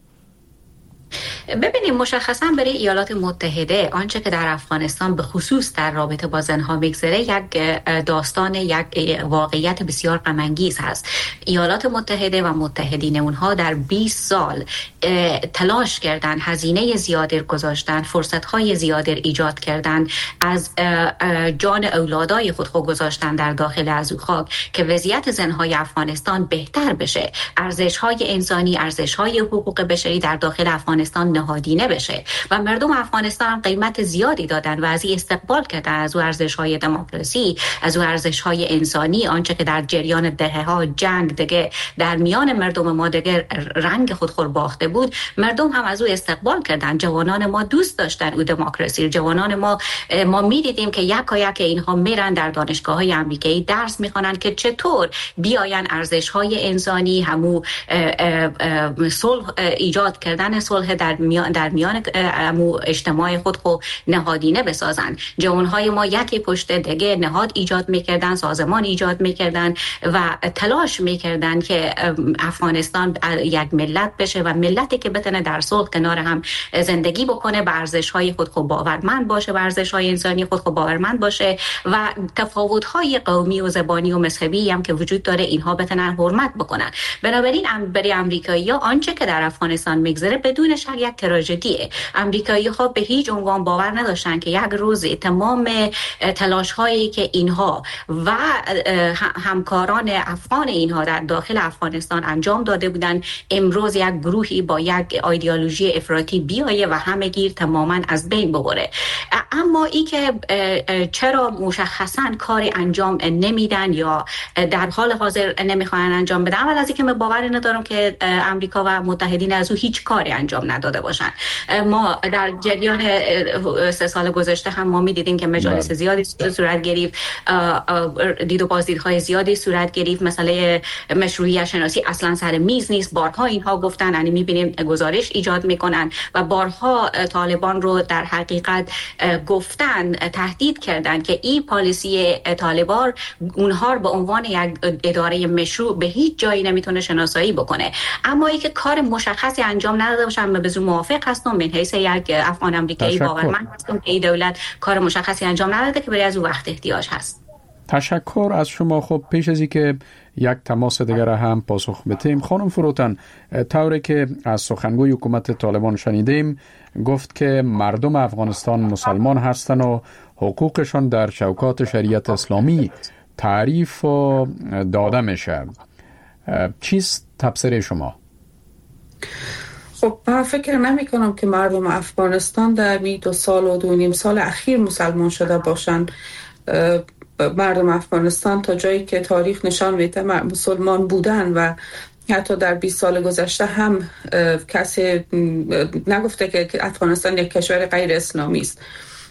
ببینیم مشخصا برای ایالات متحده آنچه که در افغانستان به خصوص در رابطه با زنها میگذره یک داستان، یک واقعیت بسیار غم انگیز هست. ایالات متحده و متحدین اونها در 20 سال تلاش کردن، هزینه زیادی گذاشتن، فرصت‌های زیادی ایجاد کردن، از جان اولادای خود گذاشتن در داخل از خاک که وضعیت زنهای افغانستان بهتر بشه، ارزش‌های انسانی، ارزش‌های حقوق بشری در داخل افغانستان افغانستان نهادینه بشه و مردم افغانستان قیمت زیادی دادن و از این استقبال کردن از او ارزش‌های دموکراسی، از او ارزش‌های انسانی، آنچه که در جریان دهه‌ها جنگ دیگه در میان مردم ما دیگه رنگ خود باخته بود. مردم هم از او استقبال کردن. جوانان ما دوست داشتن او دموکراسی. جوانان ما می‌دیدیم که یکایک اینها میرن در دانشگاه‌های آمریکایی درس می‌خوانن که چطور بیاین ارزش‌های انسانی، همو صلح ایجاد کردن صلح در میان همو اجتماع خود نهادینه بسازن. جوانهای ما یکی پشت دیگه نهاد ایجاد میکردن، سازمان ایجاد میکردن و تلاش میکردن که افغانستان یک ملت بشه و ملتی که بتونه در صلح کنار هم زندگی بکنه، به ارزش‌های خود باورمند باشه، به ارزش‌های انسانی خود باورمند باشه و تفاوت‌های قومی و زبانی و مذهبی هم که وجود داره اینها بتونن حرمت بکنن. بنابراین برای آمریکایی‌ها آنچه که در افغانستان میگذره بدون شک یک تراژدیه. آمریکایی‌ها به هیچ عنوان باور نداشتن که یک روز تمام تلاش‌هایی که اینها و همکاران افغان اینها در داخل افغانستان انجام داده بودن، امروز یک گروهی با یک ایدئولوژی افراطی بیایه و همه گیر تماما از بین ببره. اما ای که چرا مشخصاً کاری انجام نمیدن یا در حال حاضر نمیخوان انجام بدن، اول از اینکه من باور ندارم که آمریکا و متحدین از او هیچ کاری انجام نداده باشن. ما در جریان 3 سال گذشته هم ما می‌دیدیم که مجالس زیادی صورت گرفت، دید و بازدیدهای زیادی صورت گرفت، مسئله مشروعیت شناسی اصلا سر میز نیست. بارها اینها گفتن، یعنی می‌بینیم گزارش ایجاد میکنن و بارها طالبان رو در حقیقت گفتن، تهدید کردن که این پالیسی طالبان اونها رو به عنوان یک اداره مشروع به هیچ جایی نمیتونه شناسایی بکنه. اما ای که کار مشخصی انجام نداده باشن، من به زور موافق هستم. من حیث یک افغان آمریکایی باورمند هستم که این دولت کار مشخصی انجام نداده که برای از اون وقت احتیاج هست. تشکر از شما. خب پیش از اینکه یک تماس دیگر هم پاسخ بدیم، خانم فروتن، طوری که از سخنگوی حکومت طالبان شنیدیم گفت که مردم افغانستان مسلمان هستند و حقوقشان در چوکات شریعت اسلامی تعریف و داده میشه. چیست تفسیر شما؟ خب من فکر نمی کنم که مردم افغانستان در 2 سال و 2.5 سال اخیر مسلمان شده باشند. مردم افغانستان تا جایی که تاریخ نشان میده مسلمان بودن و حتی در 20 سال گذشته هم کسی نگفته که افغانستان یک کشور غیر اسلامی است.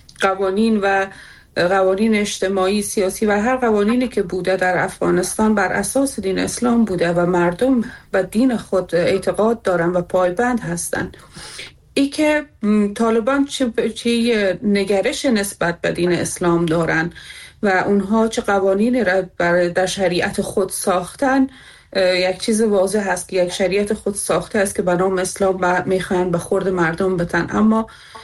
قوانین اجتماعی، سیاسی و هر قوانینی که بوده در افغانستان بر اساس دین اسلام بوده و مردم و دین خود اعتقاد دارن و پایبند هستند. ای که طالبان چه نگرش نسبت به دین اسلام دارن و اونها چه قوانین را در شریعت خود ساختن، یک چیز واضح هست که یک شریعت خود ساخته است که به نام اسلام میخوان به خورد مردم بتن. اما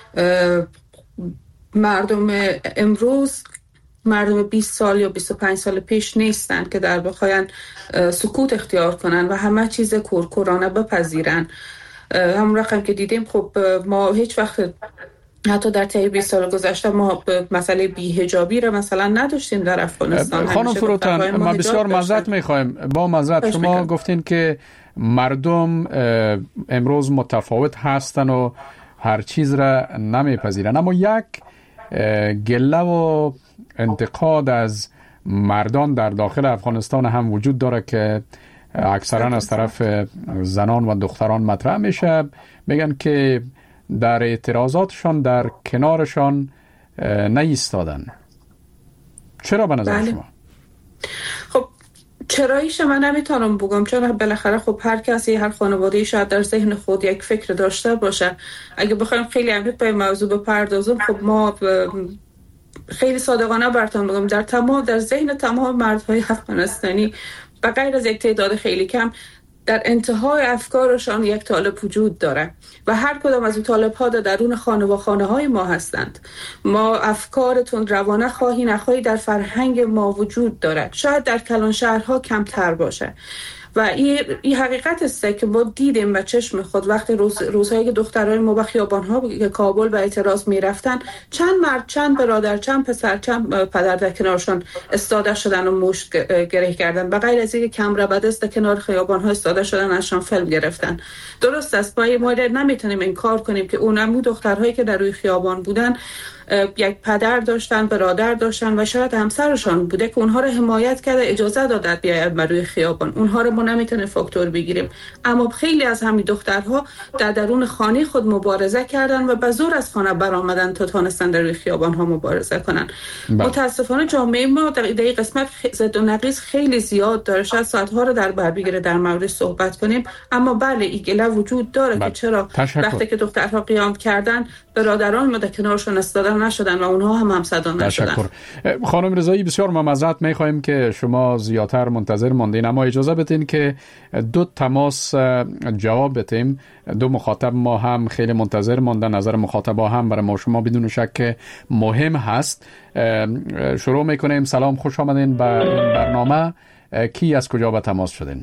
مردم امروز مردم 20 سال یا 25 سال پیش نیستن که در بخواین سکوت اختیار کنن و همه چیز کورکورانه بپذیرن. همون رقم که دیدیم، خب ما هیچ وقت حتی در طی 20 سال گذشته ما مسئله بی‌حجابی را مثلا نداشتیم در افغانستان. خانم فروتن، ما بسیار معذرت می‌خوایم. با معذرت شما گفتین که مردم امروز متفاوت هستن و هر چیز را نمیپذیرن، اما یک گله و انتقاد از مردان در داخل افغانستان هم وجود داره که اکثرا از طرف زنان و دختران مطرح میشه. میگن که در اعتراضاتشان در کنارشان نایستادن. چرا به نظر شما؟ خب چراییش من نمیتونم بگم، چون بالاخره خب هر کسی، هر خانواده‌ای شاید در ذهن خود یک فکر داشته باشه. اگه بخوایم خیلی عمیق به موضوع بپردازیم، خب ما خیلی صادقانه براتون بگم در ذهن تمام مردهای افغانستانی به غیر از یک تعداد خیلی کم، در انتهای افکارشان یک طالب وجود داره و هر کدام از این طالب‌ها درون خانه‌های ما هستند. ما افکارتون روانه خواهی نخواهی در فرهنگ ما وجود داره. شاید در کلان شهرها کمتر باشه، و این حقیقت است که ما دیدیم به چشم خود وقتی روزهایی که دخترای ما به خیابان‌ها کابل به اعتراض می‌رفتن، چند مرد، چند برادر، چند پسر، چند پدر در کنارشان استاده شدن و مشت گره کردن، به غیر از اینکه کمر بدست در کنار خیابان‌ها استاده شدن ازشان فیلم گرفتن. درست است، ما نمیتونیم انکار کنیم که اونمو دخترهایی که در روی خیابان بودن یک پدر داشتن، برادر داشتن و شاید همسرشان بوده که اونها رو حمایت کرده، اجازه دادت بیاید بر روی خیابان. اونها رو ما نمیتونه فاکتور بگیریم، اما خیلی از همین دخترها در درون خانه خود مبارزه کردن و به زور از خانه برآمدن تا تونستن در روی خیابان ها مبارزه کنن. متاسفانه جامعه ما در این قسمت زد و نقیض خیلی زیاد داره، شاید ساعت‌ها رو در بر بگیره در مورد صحبت کنیم، اما بله این گله وجود داره که چرا وقتی که دخترها قیام کردن برادران ما در کنارشون استادن نشدن و اونها هم صدا نشدن. تشکر. خانم رضایی، بسیار معذرت می‌خوایم که شما زیادتر منتظر ماندین، اما اجازه بدین که دو تماس جواب بدیم. دو مخاطب ما هم خیلی منتظر ماندن، نظر مخاطبا هم برای ما شما بدون شک مهم هست. شروع میکنیم. سلام، خوش آمدین به این برنامه. کی از کجا به تماس شدین؟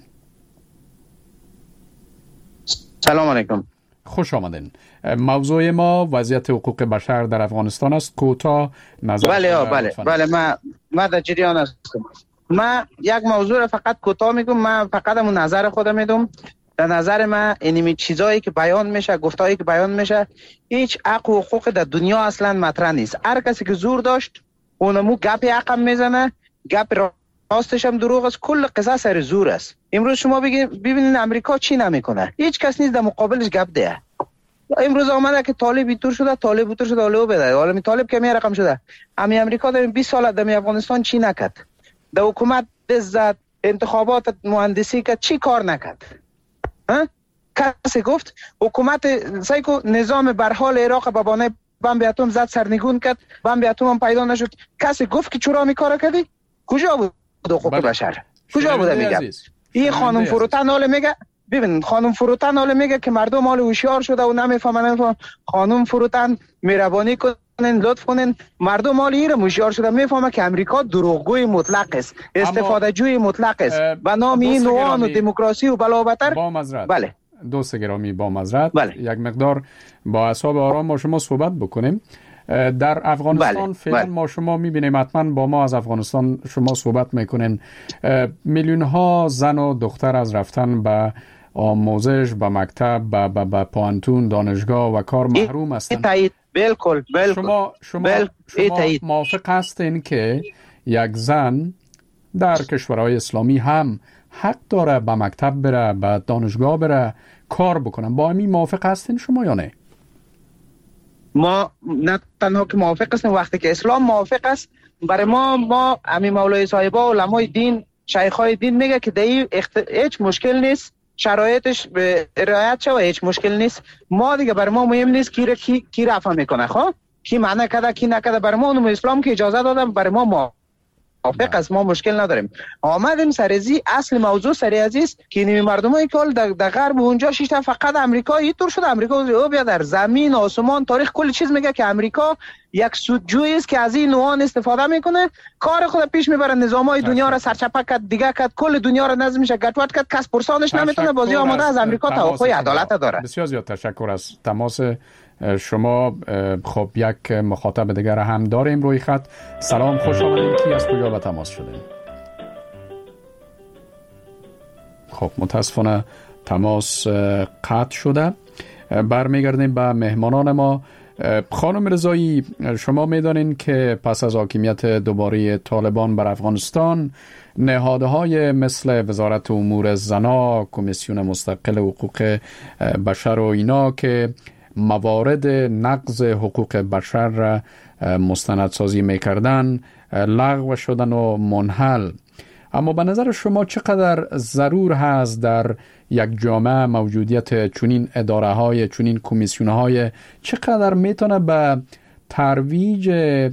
سلام علیکم. خوش آمدین. موضوع ما وضعیت حقوق بشر در افغانستان است. کوتاه نظر. بله من در جریان هستم. من یک موضوع را فقط کوتاه میگم. من فقط همون نظر خودم میدم. در نظر من اینمی چیزایی که بیان میشه، گفتایی که بیان میشه، هیچ حق و حقوق در دنیا اصلا مطرح نیست. هر کسی که زور داشت اونمو گپ حقم میزنه، گپ راستش هم دروغ است. کل قصه سر زور است. امروز شما ببینید امریکا چی نمیکنه، هیچ کس نیست در مقابلش گپ ده. امروز آمده که طالب تور شده، طالب بده. حالا می طالب که می رقم شده. امی امریکا در 20 سال در افغانستان چی نکرد؟ در حکومت دزد، انتخابات مهندسی که چی کار نکرد؟ کسی گفت حکومت سایکو نظام برحال عراق به بانه بمب اتم زد، سرنگون کرد، بمب اتم هم پیدا نشد. کسی گفت که چرا می کار کردی؟ کجا بود حقوق بشر؟ کجا بوده؟ میگم این خانم فروتن حالا میگه، ببین خانم فروتن حالا میگه که مردم حال هوشیار شده و نمیفهمن. خانم فروتن مهربانی کنین، لطف کنین، مردم حال این هوشیار شده میفهمه که امریکا دروغگوی مطلق است، استفاده جوی مطلق است به نام این نوان و دموکراسی و بلاوبتر. بله دوست گرامی، با معذرت یک مقدار با اعصاب آرام ما شما صحبت بکنیم. در افغانستان فعلا ما شما میبینیم، حتما با ما از افغانستان شما صحبت میکنین، میلیون ها زن و دختر از رفتن به آموزش، به مکتب، به پانتون، دانشگاه و کار محروم هستند. بالکل شما موافق هستین که یک زن در کشورهای اسلامی هم حق داره به مکتب بره، به دانشگاه بره، کار بکنه؟ با همین موافق هستین شما یا نه؟ ما نه تنها که موافق هستیم، وقتی که اسلام موافق است. برای ما امی مولای صاحبا، علمای دین، شیخای دین میگه که در هیچ مشکل نیست، شرایطش به رعایت شه و هیچ مشکل نیست. ما دیگه برای ما مهم نیست کی رفع میکنه، خب کی معنی کرده کی نکرده. برای ما اون اسلام که اجازه دادم، برای ما موافق است، ما مشکل نداریم. آمدیم سرزی اصل موضوع سری عزیز که نمی مردمای کل در غرب اونجا شیشتا فقط امریکا اینطور شده. امریکا او بیا در زمین، آسمان، تاریخ، کل چیز میگه که امریکا یک سودجویی است که از این نوعان استفاده میکنه، کار خود پیش میبره، نظامای دنیا را سرچپه کرد، دیگه کرد، کل دنیا را نظمش گټوټ کرد، کس پرسانش نمیتونه. بازی آماده از امریکا توقع عدالت داره. بسیار زیاد تشکر از تماس شما. خب یک مخاطب دیگر هم داریم روی خط. سلام، خوش آمدید. کی از کجا به تماس شدین؟ خب متاسفانه تماس قطع شده. برمیگردیم به مهمانان ما. خانم رضایی، شما میدانین که پس از حاکمیت دوباره طالبان بر افغانستان، نهادهای مثل وزارت امور زنا، کمیسیون مستقل حقوق بشر و اینا که موارد نقض حقوق بشر را مستندسازی میکردن، لغو شدن و منحل. اما به نظر شما چقدر ضرور هست در یک جامعه موجودیت چنین اداره های، چنین کمیسیون های، چقدر میتونه به ترویج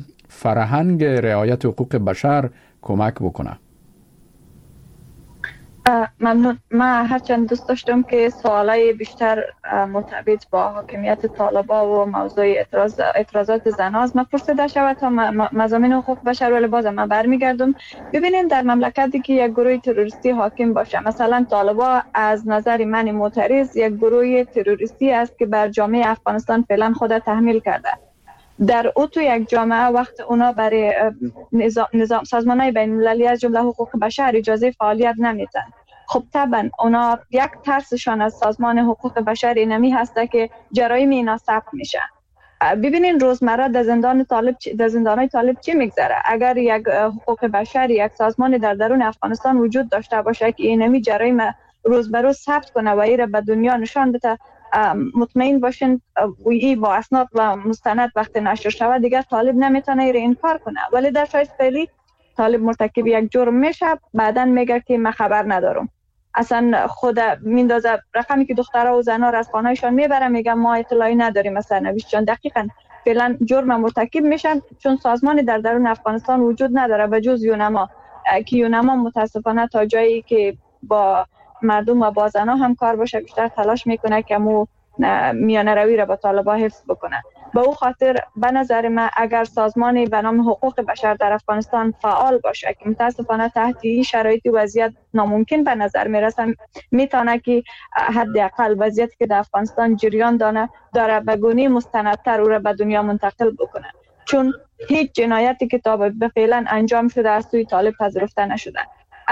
فرهنگ رعایت حقوق بشر کمک بکنه؟ ممنون. من هرچند دوست داشتم که سوالای بیشتر مرتبط با حاکمیت طالبان و موضوع اعتراضات زناز من پرسیده شود تا مضامین حقوق بشر، ولی بازم من برمیگردم. ببینید در مملکتی که یک گروه تروریستی حاکم باشه، مثلا طالبان از نظر من معترض یک گروه تروریستی است که بر جامعه افغانستان فعلا خود تحمیل کرده. در او تو یک جامعه وقت اونا برای نظام سازمان‌های بین‌المللی از جمله حقوق بشر اجازه فعالیت نمیدن. خب طبعا اونا یک ترسشان از سازمان حقوق بشر اینمی هسته که جرایم اینا ثبت میشه. ببینین روزمره در زندان‌های طالب چی میگذره؟ اگر یک حقوق بشر یک سازمان در درون افغانستان وجود داشته باشه که اینمی جرایم روز به روز ثبت کنه و ایره به دنیا نشان بده، مطمئن باشین این با اسناد و مستند وقتی نشر شود دیگر طالب نمیتونه این انکار کنه. ولی در شرایط فعلی طالب مرتکب یک جرم میشه، بعدن میگه که من خبر ندارم. اصلا خود میندازه رقمی که دخترها و زنها را از خانه‌شان میبره، میگه ما اطلاعی نداریم مثلا نویسچان. دقیقاً فعلا جرم مرتکب میشن چون سازمانی در درون افغانستان وجود نداره به جز یونما، که یونما متاسفانه تا جایی که با مردم و با زنها هم کار باشه بیشتر تلاش میکنه که مو میانه روی را با طالبان حفظ بکنه. به او خاطر به نظر من اگر سازمانی به نام حقوق بشر در افغانستان فعال باشه که متاسفانه تحت این شرایط وضعیت ناممکن به نظر میرسه، میتونه که حداقل وضعیتی که در افغانستان جریان داره به گونه مستندتر او را به دنیا منتقل بکنه، چون هیچ جنایتی که تا به فعلا انجام شده از سوی طالب پذیرفته نشده.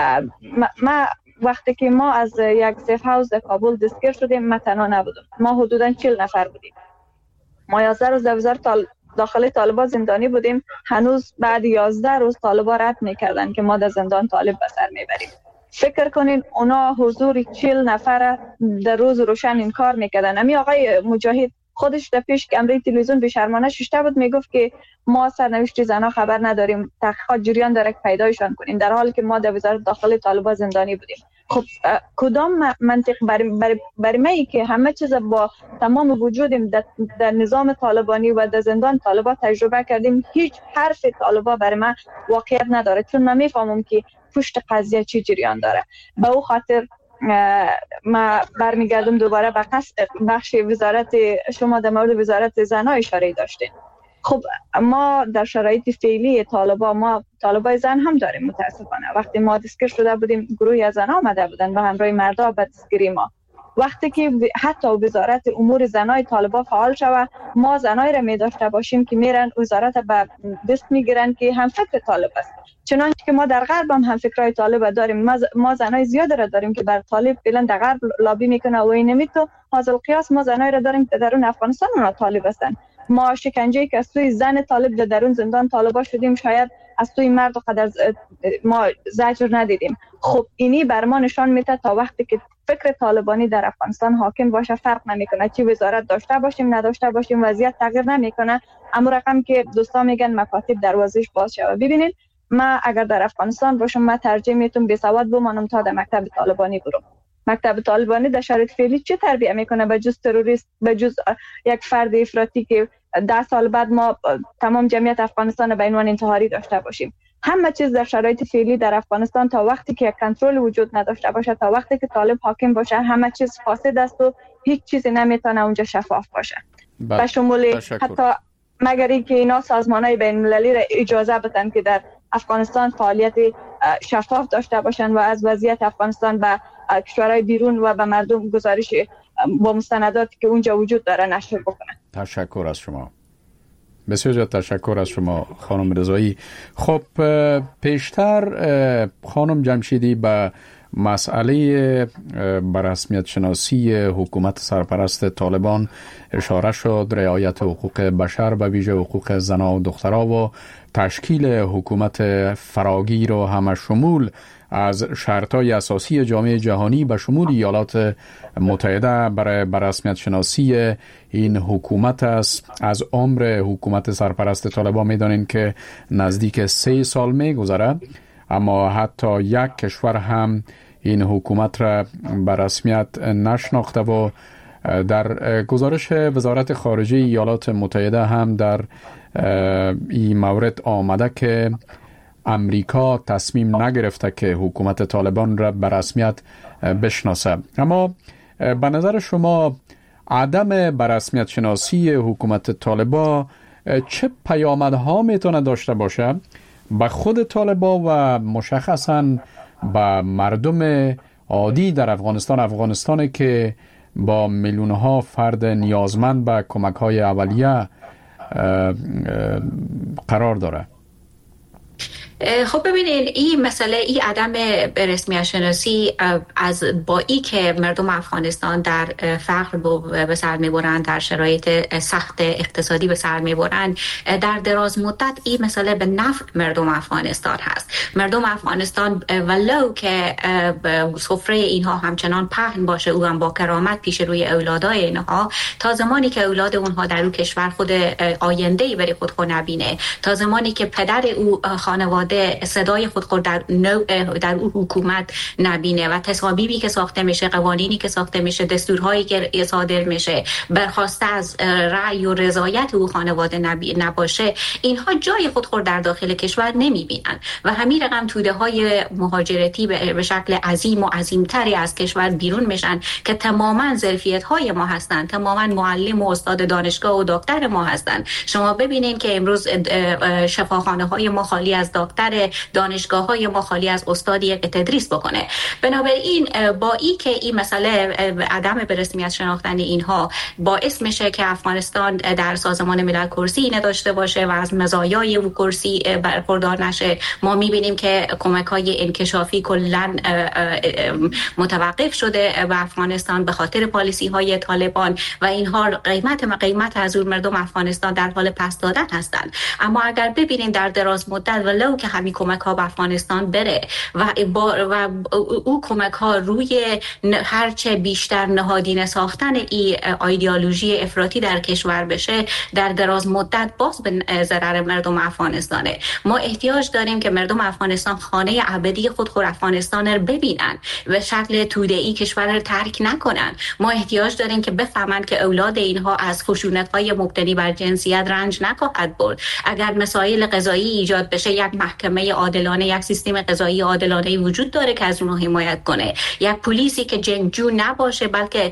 وقتی که ما از یک سیف هاوس در کابل دستگیر شدیم، ما تنها نبودیم، ما حدوداً 40 نفر بودیم. ما 11 روز داخل طالبان زندانی بودیم. هنوز بعد 11 روز طالبان رد میکردن که ما در زندان طالب به سر میبریم. فکر کنین اونا حضور 40 نفر در روز روشن این کار میکردن. امی آقای مجاهد خودش در پیش کمره تلویزیون بی‌شرمانه ششته بود، میگفت که ما سرنوشت زنها خبر نداریم، تحقیقات جریان داره که پیدایشان کنیم، در حالی که ما در وزارت داخلی طالبان زندانی بودیم. خب کدام منطق برای من که همه چیز با تمام وجودیم در نظام طالبانی و در زندان طالبان تجربه کردیم، هیچ حرف طالبان برای من واقعیت نداره، چون من میفهمم که پشت قضیه چی جریان داره. به او خاطر ما برمیگردم دوباره به بخش وزارت شما در مورد وزارت زنها اشاره داشتین. خب ما در شرایط فعلی طالبای زن هم داریم متاسفانه. وقتی ما دستگیر شده بودیم گروهی از زنها آمده بودن و همراه مردا به دستگیری ما. وقتی که حتی وزارت امور زنای طالبان فعال شود، ما زنایی را می داشته باشیم که میرن وزارت به دست میگیرن که هم فکر طالب است، چنانچه که ما در غرب هم فکرای طالب داریم. ما زنای زیاد را داریم که بر طالب فعلا در غرب لابی میکنه و اینمی تو حاصل قیاس ما زنای را داریم که درون افغانستان اونا طالب هستن. ما شکنجه‌ای که از سوی زن طالب در درون زندان طالبا شدیم شاید از سوی مرد قدر ما زجر ندیدیم. خب اینی بر ما نشان میده تا وقتی که فکر طالبانی در افغانستان حاکم باشه فرق نمیکنه چی وزارت داشته باشیم نداشته باشیم، وضعیت تغییر نمیکنه. اما رقم که دوستا میگن مکاتب دروازش باز شوه. ببینید ما اگر در افغانستان باشم ما ترجیح میتونم بی سواد بمانم تا در مکتب طالبانی برم. مکتب طالبانی در شرایط فعلی چه تربیت میکنه به جز تروریست، به جز یک فرد افراطی که 10 سال بعد ما تمام جمعیت افغانستان به عنوان انتحاری داشته باشیم. همه چیز در شرایط فعلی در افغانستان تا وقتی که کنترل وجود نداشته باشه، تا وقتی که طالب حاکم باشه، همه چیز فاسد است و هیچ چیزی نمیتونه اونجا شفاف باشه. به شمول حتی مگر اینکه اینا سازمان‌های بین‌المللی را اجازه بدن که در افغانستان فعالیت شفاف داشته باشند و از وضعیت افغانستان به کشورهای بیرون و به مردم گزارش با مستنداتی که اونجا وجود داره نشر بکنن. تشکر از شما. بسیار زیاد تشکر از شما خانم رضایی. خب پیشتر خانم جمشیدی به مسئله بررسمیت شناسی حکومت سرپرست طالبان اشاره شد، رعایت حقوق بشر به ویژه حقوق زنان و دخترها و تشکیل حکومت فراگیر و همه شمول از شرطهای اساسی جامعه جهانی به شمول ایالات متحده برای رسمیت شناسی این حکومت است. از عمر حکومت سرپرست طالبان می‌دانیم که نزدیک 3 سال می‌گذره، اما حتی یک کشور هم این حکومت را به رسمیت نشناخته و در گزارش وزارت خارجه ایالات متحده هم در این مورد آمده که امریکا تصمیم نگرفته که حکومت طالبان را به رسمیت بشناسه. اما به نظر شما عدم به رسمیت شناسی حکومت طالبان چه پیامدها میتونه داشته باشه به خود طالبان و مشخصاً به مردم عادی در افغانستانی که با میلیون‌ها فرد نیازمند به کمک‌های اولیه قرار داره؟ خب ببینید این مسئله، این عدم رسمیت شناسی از با ای که مردم افغانستان در فقر به سر میبرند، در شرایط سخت اقتصادی به سر میبرند، در دراز مدت این مسئله به نفع مردم افغانستان هست. مردم افغانستان ولو که سفره اینها همچنان پهن باشه، او هم با کرامت پیش روی اولادای اینها، تا زمانی که اولاد اونها در اون کشور خود آینده‌ای برای خود نبینه، تا زمانی که پدر او خانواده صدای خود در اون حکومت نبینه و تصامیمی که ساخته میشه، قوانینی که ساخته میشه، دستورهایی که صادر میشه برخواسته از رأی و رضایت او خانواده نباشه، اینها جای خود در داخل کشور نمیبینن و همین رقم توده های مهاجرتی به شکل عظیم و عظیمتری از کشور بیرون میشن که تماما ظرفیت های ما هستن، تماما معلم و استاد دانشگاه و دکتر ما هستن. شما ببینید که امروز شفاخانه های ما خالی از دکتر، دانشگاه های ما خالی از استادی که تدریس بکنه. بنابراین با که این مسئله عدم به رسمیت شناختن اینها باعث میشه که افغانستان در سازمان ملل کرسی نداشته باشه و از مزایای او کرسی برخوردار نشه. ما میبینیم که کمک های انکشافی کلا متوقف شده و افغانستان به خاطر پالیسی های طالبان و اینها قیمت از اون مردم افغانستان در حال پس دادن هستند. اما اگر ببینید در دراز مدت ولو که همین کمک ها به افغانستان بره و او کمک ها روی هرچه بیشتر نهادینه ساختن این ایدئولوژی افراطی در کشور بشه، در دراز مدت باز به ضرر مردم افغانستانه. ما احتیاج داریم که مردم افغانستان خانه ابدی خود افغانستان رو ببینن و شکل توده‌ای کشور رو ترک نکنن. ما احتیاج داریم که بفهمند که اولاد اینها از خشونت‌های مبتنی بر جنسیت رنج نخواهد برد. اگر مسائل قضایی ایجاد بشه، یک محکمه عادلانه، یک سیستم قضایی عادلانه وجود داره که از اونها حمایت کنه. یک پلیسی که جنگجو نباشه بلکه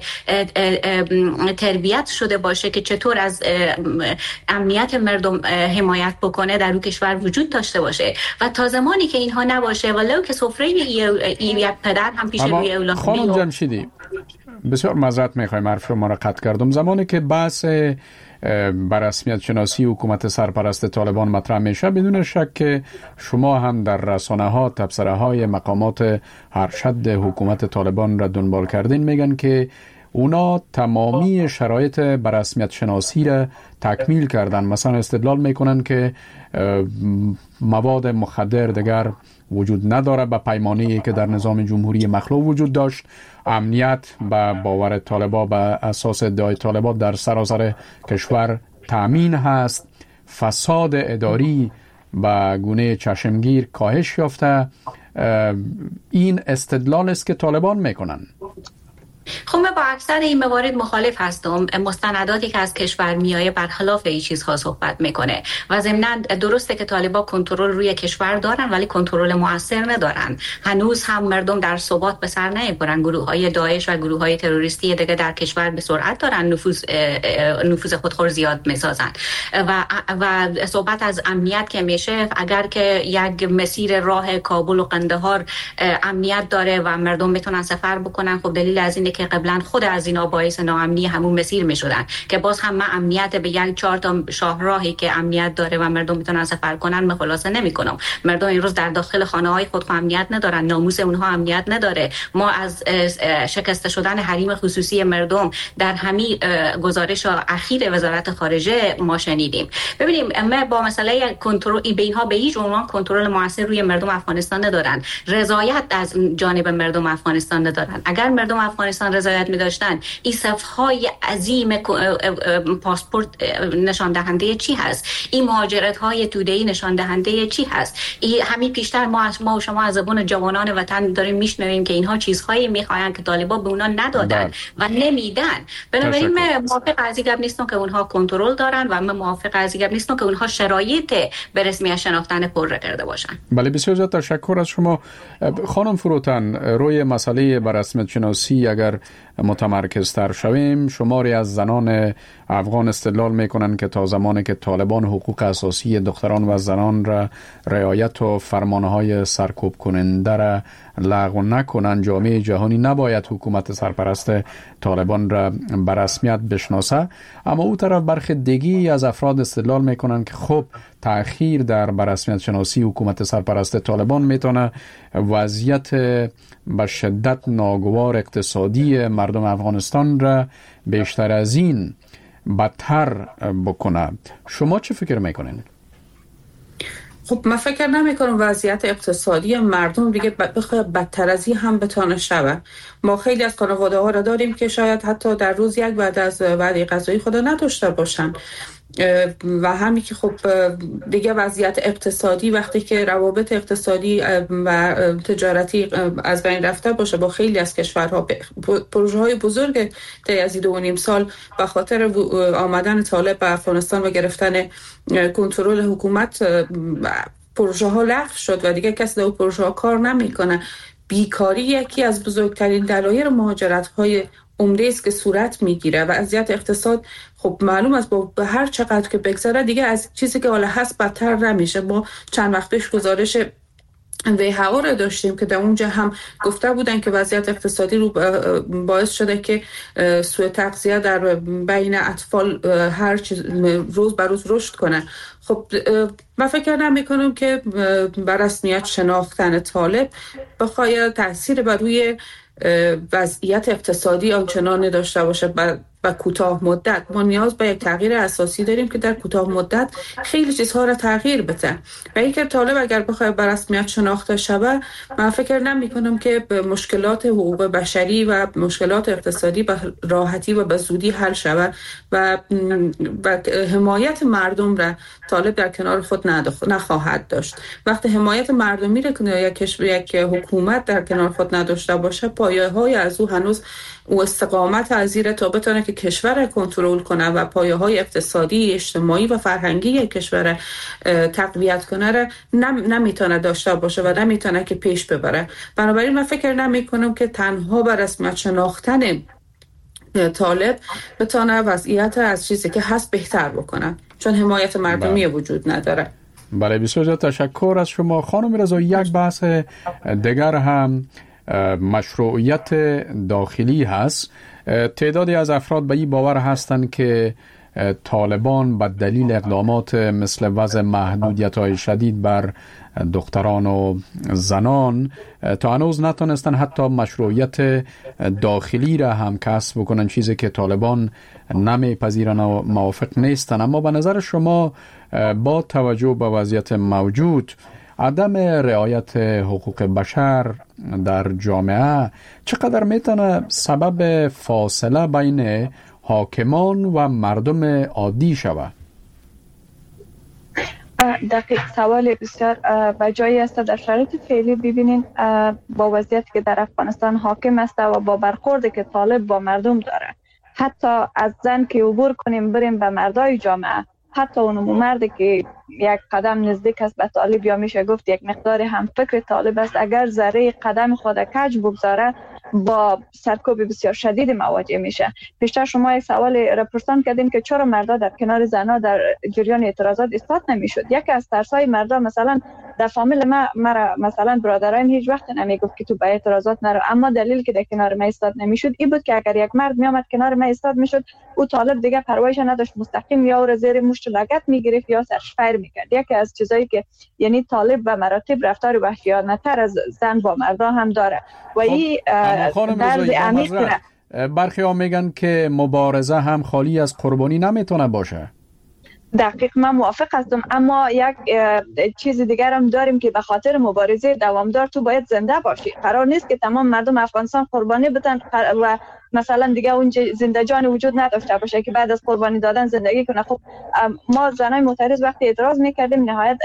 تربیت شده باشه که چطور از امنیت مردم حمایت بکنه در اون کشور وجود داشته باشه. و تا زمانی که اینها نباشه، ولو که سفره یک پدر هم پیش روی اولاد. خانم جمشیدی، بسیار معذرت میخوایم حرف رو ما را قطع کردم. زمانی که بحث بر رسمیت شناسی حکومت سرپرست طالبان مطرح میشه، بدون شک که شما هم در رسانه ها تبصره های مقامات ارشد حکومت طالبان را دنبال کردین، میگن که اونا تمامی شرایط بر رسمیت شناسی را تکمیل کردن. مثلا استدلال میکنن که مواد مخدر دیگر وجود نداره به پیمانه‌ای که در نظام جمهوری مخلوع وجود داشت. امنیت به باور طالبان به اساس ادعای طالبان در سراسر کشور تامین هست. فساد اداری به گونه چشمگیر کاهش یافته. این استدلال است که طالبان میکنن. خب من با اکثر این موارد مخالف هستم. مستنداتی که از کشور میایه برخلاف این چیزها صحبت میکنه و ضمناً درسته که طالبان کنترل روی کشور دارن ولی کنترل مؤثر ندارن. هنوز هم مردم در ثبات به سر نمیبرن. گروه‌های داعش و گروه‌های تروریستی دیگه در کشور به سرعت دارن نفوذ خودخور زیاد میسازن و صحبت از امنیت که میشه، اگر که یک مسیر راه کابل و قندهار امنیت داره و مردم میتونن سفر بکنن، خب دلیل از اینه که قبلا خود از اینا باعث ناامنی همون مسیر میشدن که باز هم من امنیت به یک 4 تا شاهراهی که امنیت داره و مردم میتونن سفر کنن من خلاصه نمیکنم. مردم این روز در داخل خانه‌های خود امنیت ندارن، ناموس اونها امنیت نداره. ما از شکست شدن حریم خصوصی مردم در همین گزارش اخیر وزارت خارجه ما شنیدیم. ببینیم ما با مسئله کنترل اینها به هیچ عنوان کنترل موثر روی مردم افغانستان ندارن. رضایت از جانب مردم افغانستان ندارن. اگر مردم افغانستان رضایت می داشتن، این صفهای عظیم پاسپورت نشان دهنده چی هست؟ این مهاجرت های توده‌ای نشان دهنده چی هست؟ همین پیشتر ما و شما از زبان جوانان وطن داریم میشنویم که اینها چیزهایی میخواین که طالبان به اونا ندادن و نمیدن. بنابراین من موافق از این نیستم که اونها کنترل دارن و من موافق از این نیستم که اونها شرایط به رسمیت شناختن پر کرده باشن. بله، بسیار زیاد تشکر از شما خانم فروتن. روی مسئله به رسمیت شناسی اگر متمرکزتر شویم، شماری از زنان افغان استدلال میکنن که تا زمانی که طالبان حقوق اساسی دختران و زنان را رعایت و فرمانهای سرکوب کننده را لغو نکنند، جامعه جهانی نباید حکومت سرپرست طالبان را به رسمیت بشناسه. اما او طرف برخی دیگی از افراد استدلال میکنن که خب تأخیر در به رسمیت شناسی حکومت سرپرست طالبان میتونه وضعیت به شدت ناگوار اقتصادی مردم افغانستان را بیشتر از این بدتر بکنه. شما چه فکر میکنین؟ خب من فکر نمی کنم وضعیت اقتصادی مردم دیگه بخواد بدتر از این هم بتونه شود. ما خیلی از خانواده ها را داریم که شاید حتی در روز یک بعد از وعده غذایی خود نداشته باشن و همین که خب دیگه وضعیت اقتصادی وقتی که روابط اقتصادی و تجارتی از بین رفته باشه با خیلی از کشورها، پروژه های بزرگ طی از 2.5 سال به خاطر آمدن طالب به افغانستان و گرفتن کنترل حکومت پروژه ها لغو شد و دیگه کسی در پروژه ها کار نمیکنه. بیکاری یکی از بزرگترین دلایل مهاجرت های عمده است که صورت میگیره و وضعیت اقتصاد خب معلوم است به هر چقدر که بگذره دیگه از چیزی که حالا هست بدتر نمیشه. ما چند وقت پیش گزارش WHO را داشتیم که در اونجا هم گفته بودن که وضعیت اقتصادی رو باعث شده که سوء تغذیه در بین اطفال هر روز به روز رشد کنه. خب من فکر نمی‌کنم که بر رسمیت شناختن طالب بخواد تاثیر بر روی وضعیت اقتصادی آنچنانی داشته باشه و کوتاه مدت. ما نیاز به یک تغییر اساسی داریم که در کوتاه مدت خیلی چیزها را تغییر بده و اینکه طالب اگر بخواد به رسمیت شناخته شود، من فکر نمی کنم که به مشکلات حقوق بشری و مشکلات اقتصادی به راحتی و به زودی حل شود و حمایت مردم را طالب در کنار خود نخواهد داشت. وقتی حمایت مردمی را یک حکومت در کنار خود نداشته باشه، پایه‌های از او هنوز او استقامت عزیره تا بتونه که کشور کنترل کنه و پایه‌های اقتصادی، اجتماعی و فرهنگی کشور تقویت کنه را نمیتونه داشته باشه و نمیتونه که پیش ببره. بنابراین من فکر نمی‌کنم که تنها بر رسمیت شناختن طالب بتونه وضعیت از چیزی که هست بهتر بکنه، چون حمایت مردمی وجود نداره. بله، بسیار تشکر از شما خانم رضایی. یک بحث دیگر هم مشروعیت داخلی هست. تعدادی از افراد به این باور هستند که طالبان به دلیل اقدامات مثل وضع محدودیت‌های شدید بر دختران و زنان تا هنوز نتونستن حتی مشروعیت داخلی را هم کسب بکنن، چیزی که طالبان نمیپذیرن و موافق نیستن. اما به نظر شما با توجه به وضعیت موجود، عدم رعایت حقوق بشر در جامعه چقدر میتونه سبب فاصله بین حاکمان و مردم عادی شود؟ دقیق سوال بسیار بجایی است. در شرایط فعلی ببینین با وضعیتی که در افغانستان حاکم است و با برخوردی که طالب با مردم داره، حتی از زن که عبور کنیم بریم به مردای جامعه، حتی اون مردی که یک قدم نزدیک است به طالب یا میشه گفت یک مقدار هم فکر طالب است، اگر ذره قدم خود کج بگذاره با سرکوب بسیار شدید مواجه میشه. پیشتر شما یک سوال رپرسان کردین که چرا مردا در کنار زنها در جریان اعتراضات ایستاد نمیشد. یکی از ترسای مردا مثلا در فامیل مرا مثلا برادرایم هیچ وقت نمیگفت که تو به اعتراضات نرو، اما دلیل که در کنار ما ایستاد نمیشد این بود که اگر یک مرد میامد کنار ما ایستاد میشد، او طالب دیگه پروایش نداشت، مستقیم یا او زیر مشت لگد میگرفت یا سرش فیر میکرد. یکی از چیزایی که یعنی طالب به مراتب رفتار وحشیانه تر از زن با مردا هم داره و این درد عمیق داره. برخی ها میگن که مبارزه هم خالی از قربانی نمیتونه باشه. دقیق من موافق هستم، اما یک چیز دیگر هم داریم که به خاطر مبارزه دوامدار تو باید زنده باشی. قرار نیست که تمام مردم افغانستان قربانی بدن و مثلا دیگه اونجا زنده جان وجود نداشته باشه که بعد از قربانی دادن زندگی کنه. خب ما زنای معترض وقتی اعتراض میکردیم نهایت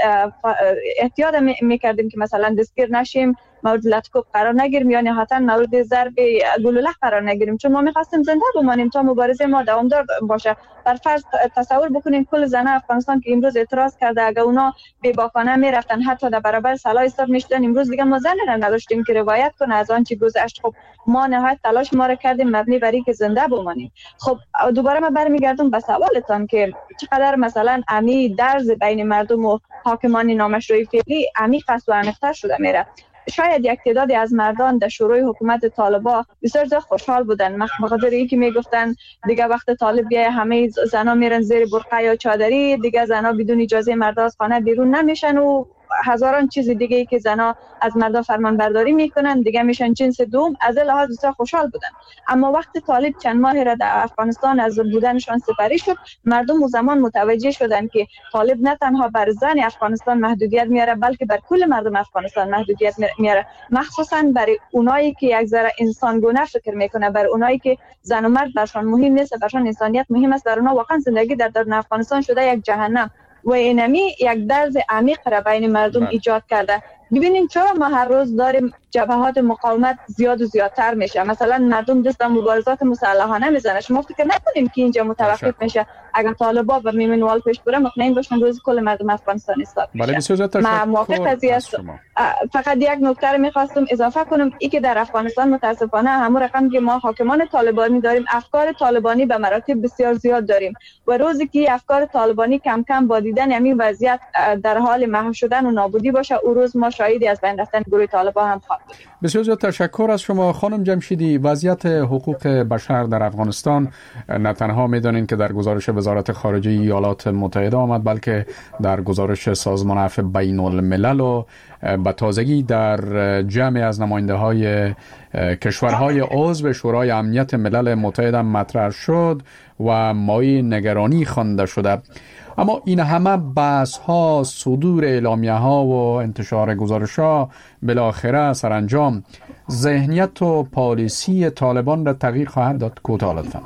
احتیاط میکردیم که مثلا دستگیر نشیم، مورد لطکوب قرار نگیریم یا نهایتا مورد ضرب گلوله قرار نگیریم، چون ما میخواستیم زنده بمانیم تا مبارزه ما دوامدار باشه. بر فرض تصور بکنیم کل زنان افغانستان که امروز اعتراض کرده اگه اونا بی‌باکانه میرفتن حتی در برابر سلاح ایستاد میشدن، امروز دیگه ما زن را نداشتیم که روایت کنه از آنچه گذشت. خب ما نهایت تلاش ما را کردیم مبنی بر اینکه زنده بمانیم. خب دوباره ما برمیگردم به سوالتان که چقدر مثلا امی درز بین مردم و حاکمان نامشروع فعلی عمیق است و عمیق‌تر شده میره. شاید یک تعدادی از مردان در شروع حکومت طالبان بسیار زیاد خوشحال بودن، بخاطر اینکه میگفتن دیگه وقت طالب بیای همه زنا میرن زیر برقه یا چادری، دیگه زنا بدون اجازه مردا از خانه بیرون نمیشن و هزاران چیز دیگه ای که زنا از مردا فرمان برداری میکنن دیگه میشن جنس دوم. از این لحاظ بسیار خوشحال بودن. اما وقتی طالب چند ماه را در افغانستان از بودنشان سپری شد، مردم و زمان متوجه شدن که طالب نه تنها بر زن افغانستان محدودیت میاره بلکه بر کل مردم افغانستان محدودیت میاره، مخصوصا برای اونایی که یک ذره انسانگونه فکر میکنه، بر اونایی که زن و مرد برشان مهم نیست، برشان انسانیت مهم است. در اونها واقعا زندگی در افغانستان شده یک جهنم و اینمی یک درز عمیق را بین مردم ایجاد کرده. ببینیم چرا ما هر روز داریم جبهات مقاومت زیاد و زیادتر میشه. مثلا مردم دست به مبارزات مسلحانه میزنه، شما فکر نکنیم که اینجا متوقف میشه. اگر طالبا و میمنوال پیش بره مطمئن باشم روز کل مردم افغانستان ایستاد میشه. من موافق قضیه هستم. فقط یک نکته رو میخواستم اضافه کنم، ای که در افغانستان متاسفانه همون رقم که ما حاکمان طالبانی داریم، افکار طالبانی به مراتب بسیار زیاد داریم و روزی که افکار طالبانی کم کم با دیدن همین وضعیت در حال محو شدن و نابودی باشه، اون روز ما شاهدی از بین رفتن گروه طالبان هم خواهیم. بسیار زیاد تشکر از شما خانم جمشیدی. وضعیت حقوق بشر در افغانستان نه تنها میدانین که در گزارش وزارت خارجه ایالات متحده آمد، بلکه در گزارش سازمان عفو بین الملل و به تازگی در جمع از نماینده های کشورهای عضو شورای امنیت ملل متحد مطرح شد و مایه نگرانی خوانده شده. اما این همه بحث ها، صدور اعلامیه ها و انتشار گزارش ها بالاخره سرانجام ذهنیت و پالیسی طالبان را تغییر خواهد داد؟ کوتاه لطفاً.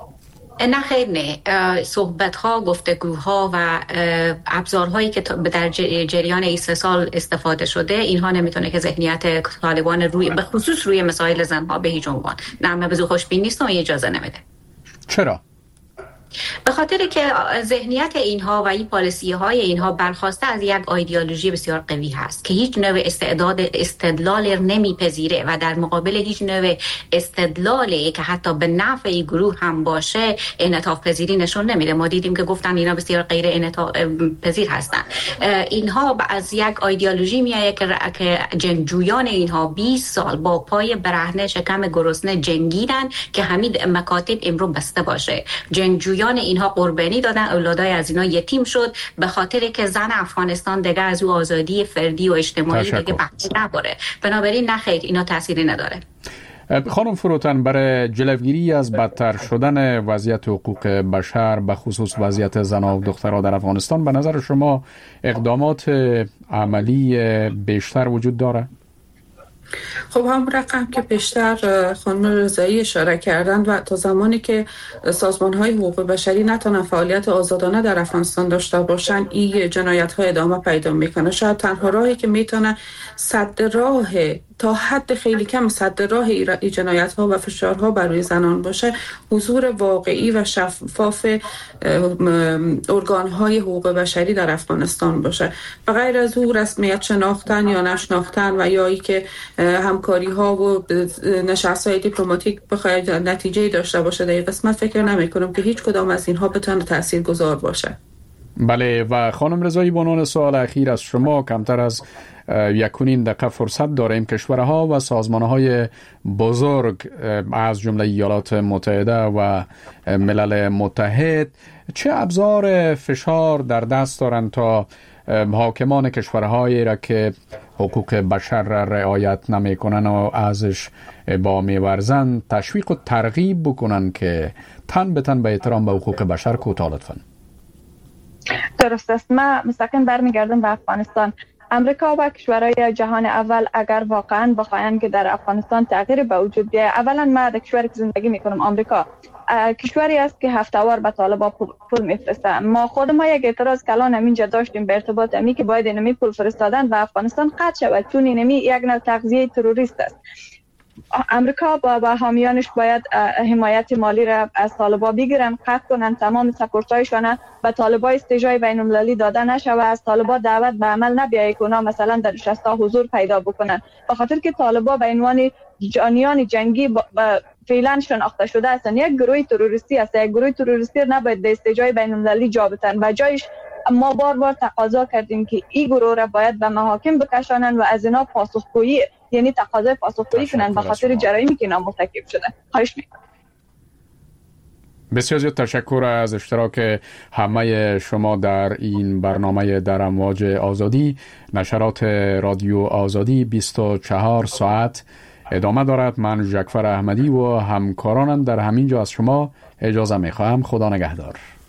نه خیر نه. صحبت ها، گفتگوها و ابزارهایی که در جریان این 3 سال استفاده شده، اینها نمیتونه که ذهنیت طالبان روی به خصوص روی مسائل زنها به هیچ عنوان نه به خوشبین نیست و اجازه نمیده. چرا؟ به خاطر که ذهنیت اینها و این پالیسی های اینها برخواسته از یک ایدئولوژی بسیار قوی هست که هیچ نوع استدلال نمیپذیره و در مقابل هیچ نوع استدلالی که حتی به نفع این گروه هم باشه انعطاف پذیری نشون نمیده. ما دیدیم که گفتن اینا بسیار غیر انعطاف پذیر هستن. اینها از یک ایدئولوژی میایه که جنگجویان اینها 20 سال با پای برهنه شکم گرسنه جنگیدن که همین مکاتب امرو بسته باشه. جنگجویان اینها قربانی دادن، اولادای از اینا یتیم شد به خاطر که زن افغانستان دیگه از او آزادی فردی و اجتماعی دیگه بحث نبره. بنابراین نخیر اینا تأثیری نداره. خانم فروتن، برای جلوگیری از بدتر شدن وضعیت حقوق بشر به خصوص وضعیت زنان و دخترها در افغانستان به نظر شما اقدامات عملی بیشتر وجود داره؟ خب هم رقم که بیشتر خانم رضایی اشاره کردند و تا زمانی که سازمان‌های حقوق بشری نتونن فعالیت آزادانه در افغانستان داشته باشن، این جنایت‌ها ادامه پیدا میکنه. شاید تنها راهی که میتونه سد راه تا حد خیلی کم سد راه این جنایت‌ها و فشارها بر روی زنان باشه حضور واقعی و شفاف ارگان‌های حقوق بشری در افغانستان باشه. و غیر از او رسمیت شناختن یا نشناختن و یا ای که همکاری‌ها و نشست‌های دیپلماتیک بخواهد نتیجه داشته باشه در این قسمت فکر نمی‌کنم که هیچ کدام از اینها بتونه تاثیرگذار باشه. بله. و خانم رضایی، به عنوان سوال اخیر از شما، کمتر از 1.5 دقیقه فرصت داریم. کشورها و سازمانهای بزرگ از جمله ایالات متحده و ملل متحد چه ابزار فشار در دست دارند تا حاکمان کشورهایی را که حقوق بشر را رعایت نمی کنن و ازش با میورزن تشویق و ترغیب بکنن که تن به تن به احترام به حقوق بشر؟ کوتاه لطفاً. درست است. من مستقیم برمیگردم به افغانستان. امریکا و کشورهای جهان اول اگر واقعا بخواین که در افغانستان تغییر به وجود بیاید، اولا من در کشوری که زندگی میکنم آمریکا کشوری است که هفته‌وار به طالبان پول میفرسته. ما یک اعتراض کلان اینجا داشتیم به ارتباط امی که باید اینمی پول فرستادن و افغانستان قطع شود، چون اینمی یک نوع تغذیه تروریست است. امریکا با حامیانش باید حمایت مالی را از طالبان بگیرن، قطع کنن، تمام سپورتایشان به طالبان استجای بین المللی داده نشه و از طالبان دعوت به عمل نبیاید که اونا مثلا در نشست‌ها حضور پیدا بکنن، به خاطر که طالبان به عنوان جانیان جنگی فعلا شناخته شده هستند. یک گروه تروریستی است. یک گروه تروریستی نباید در استجای بین المللی جا بتن و جایش ما بار تقاضا کردیم که این گروه را باید به محاکم بکشانند و از اینا پاسخگویی، یعنی تقاضای پاسخگویی کنند به خاطر جرایمی که اینا مرتکب شده. خواهش می‌کنم. بسیار زیاد تشکر از اشتراک همه شما در این برنامه در امواج آزادی. نشرات رادیو آزادی 24 ساعت ادامه دارد. من ژکفر احمدی و همکارانم در همین جا از شما اجازه می‌خواهم. خدا نگهدار.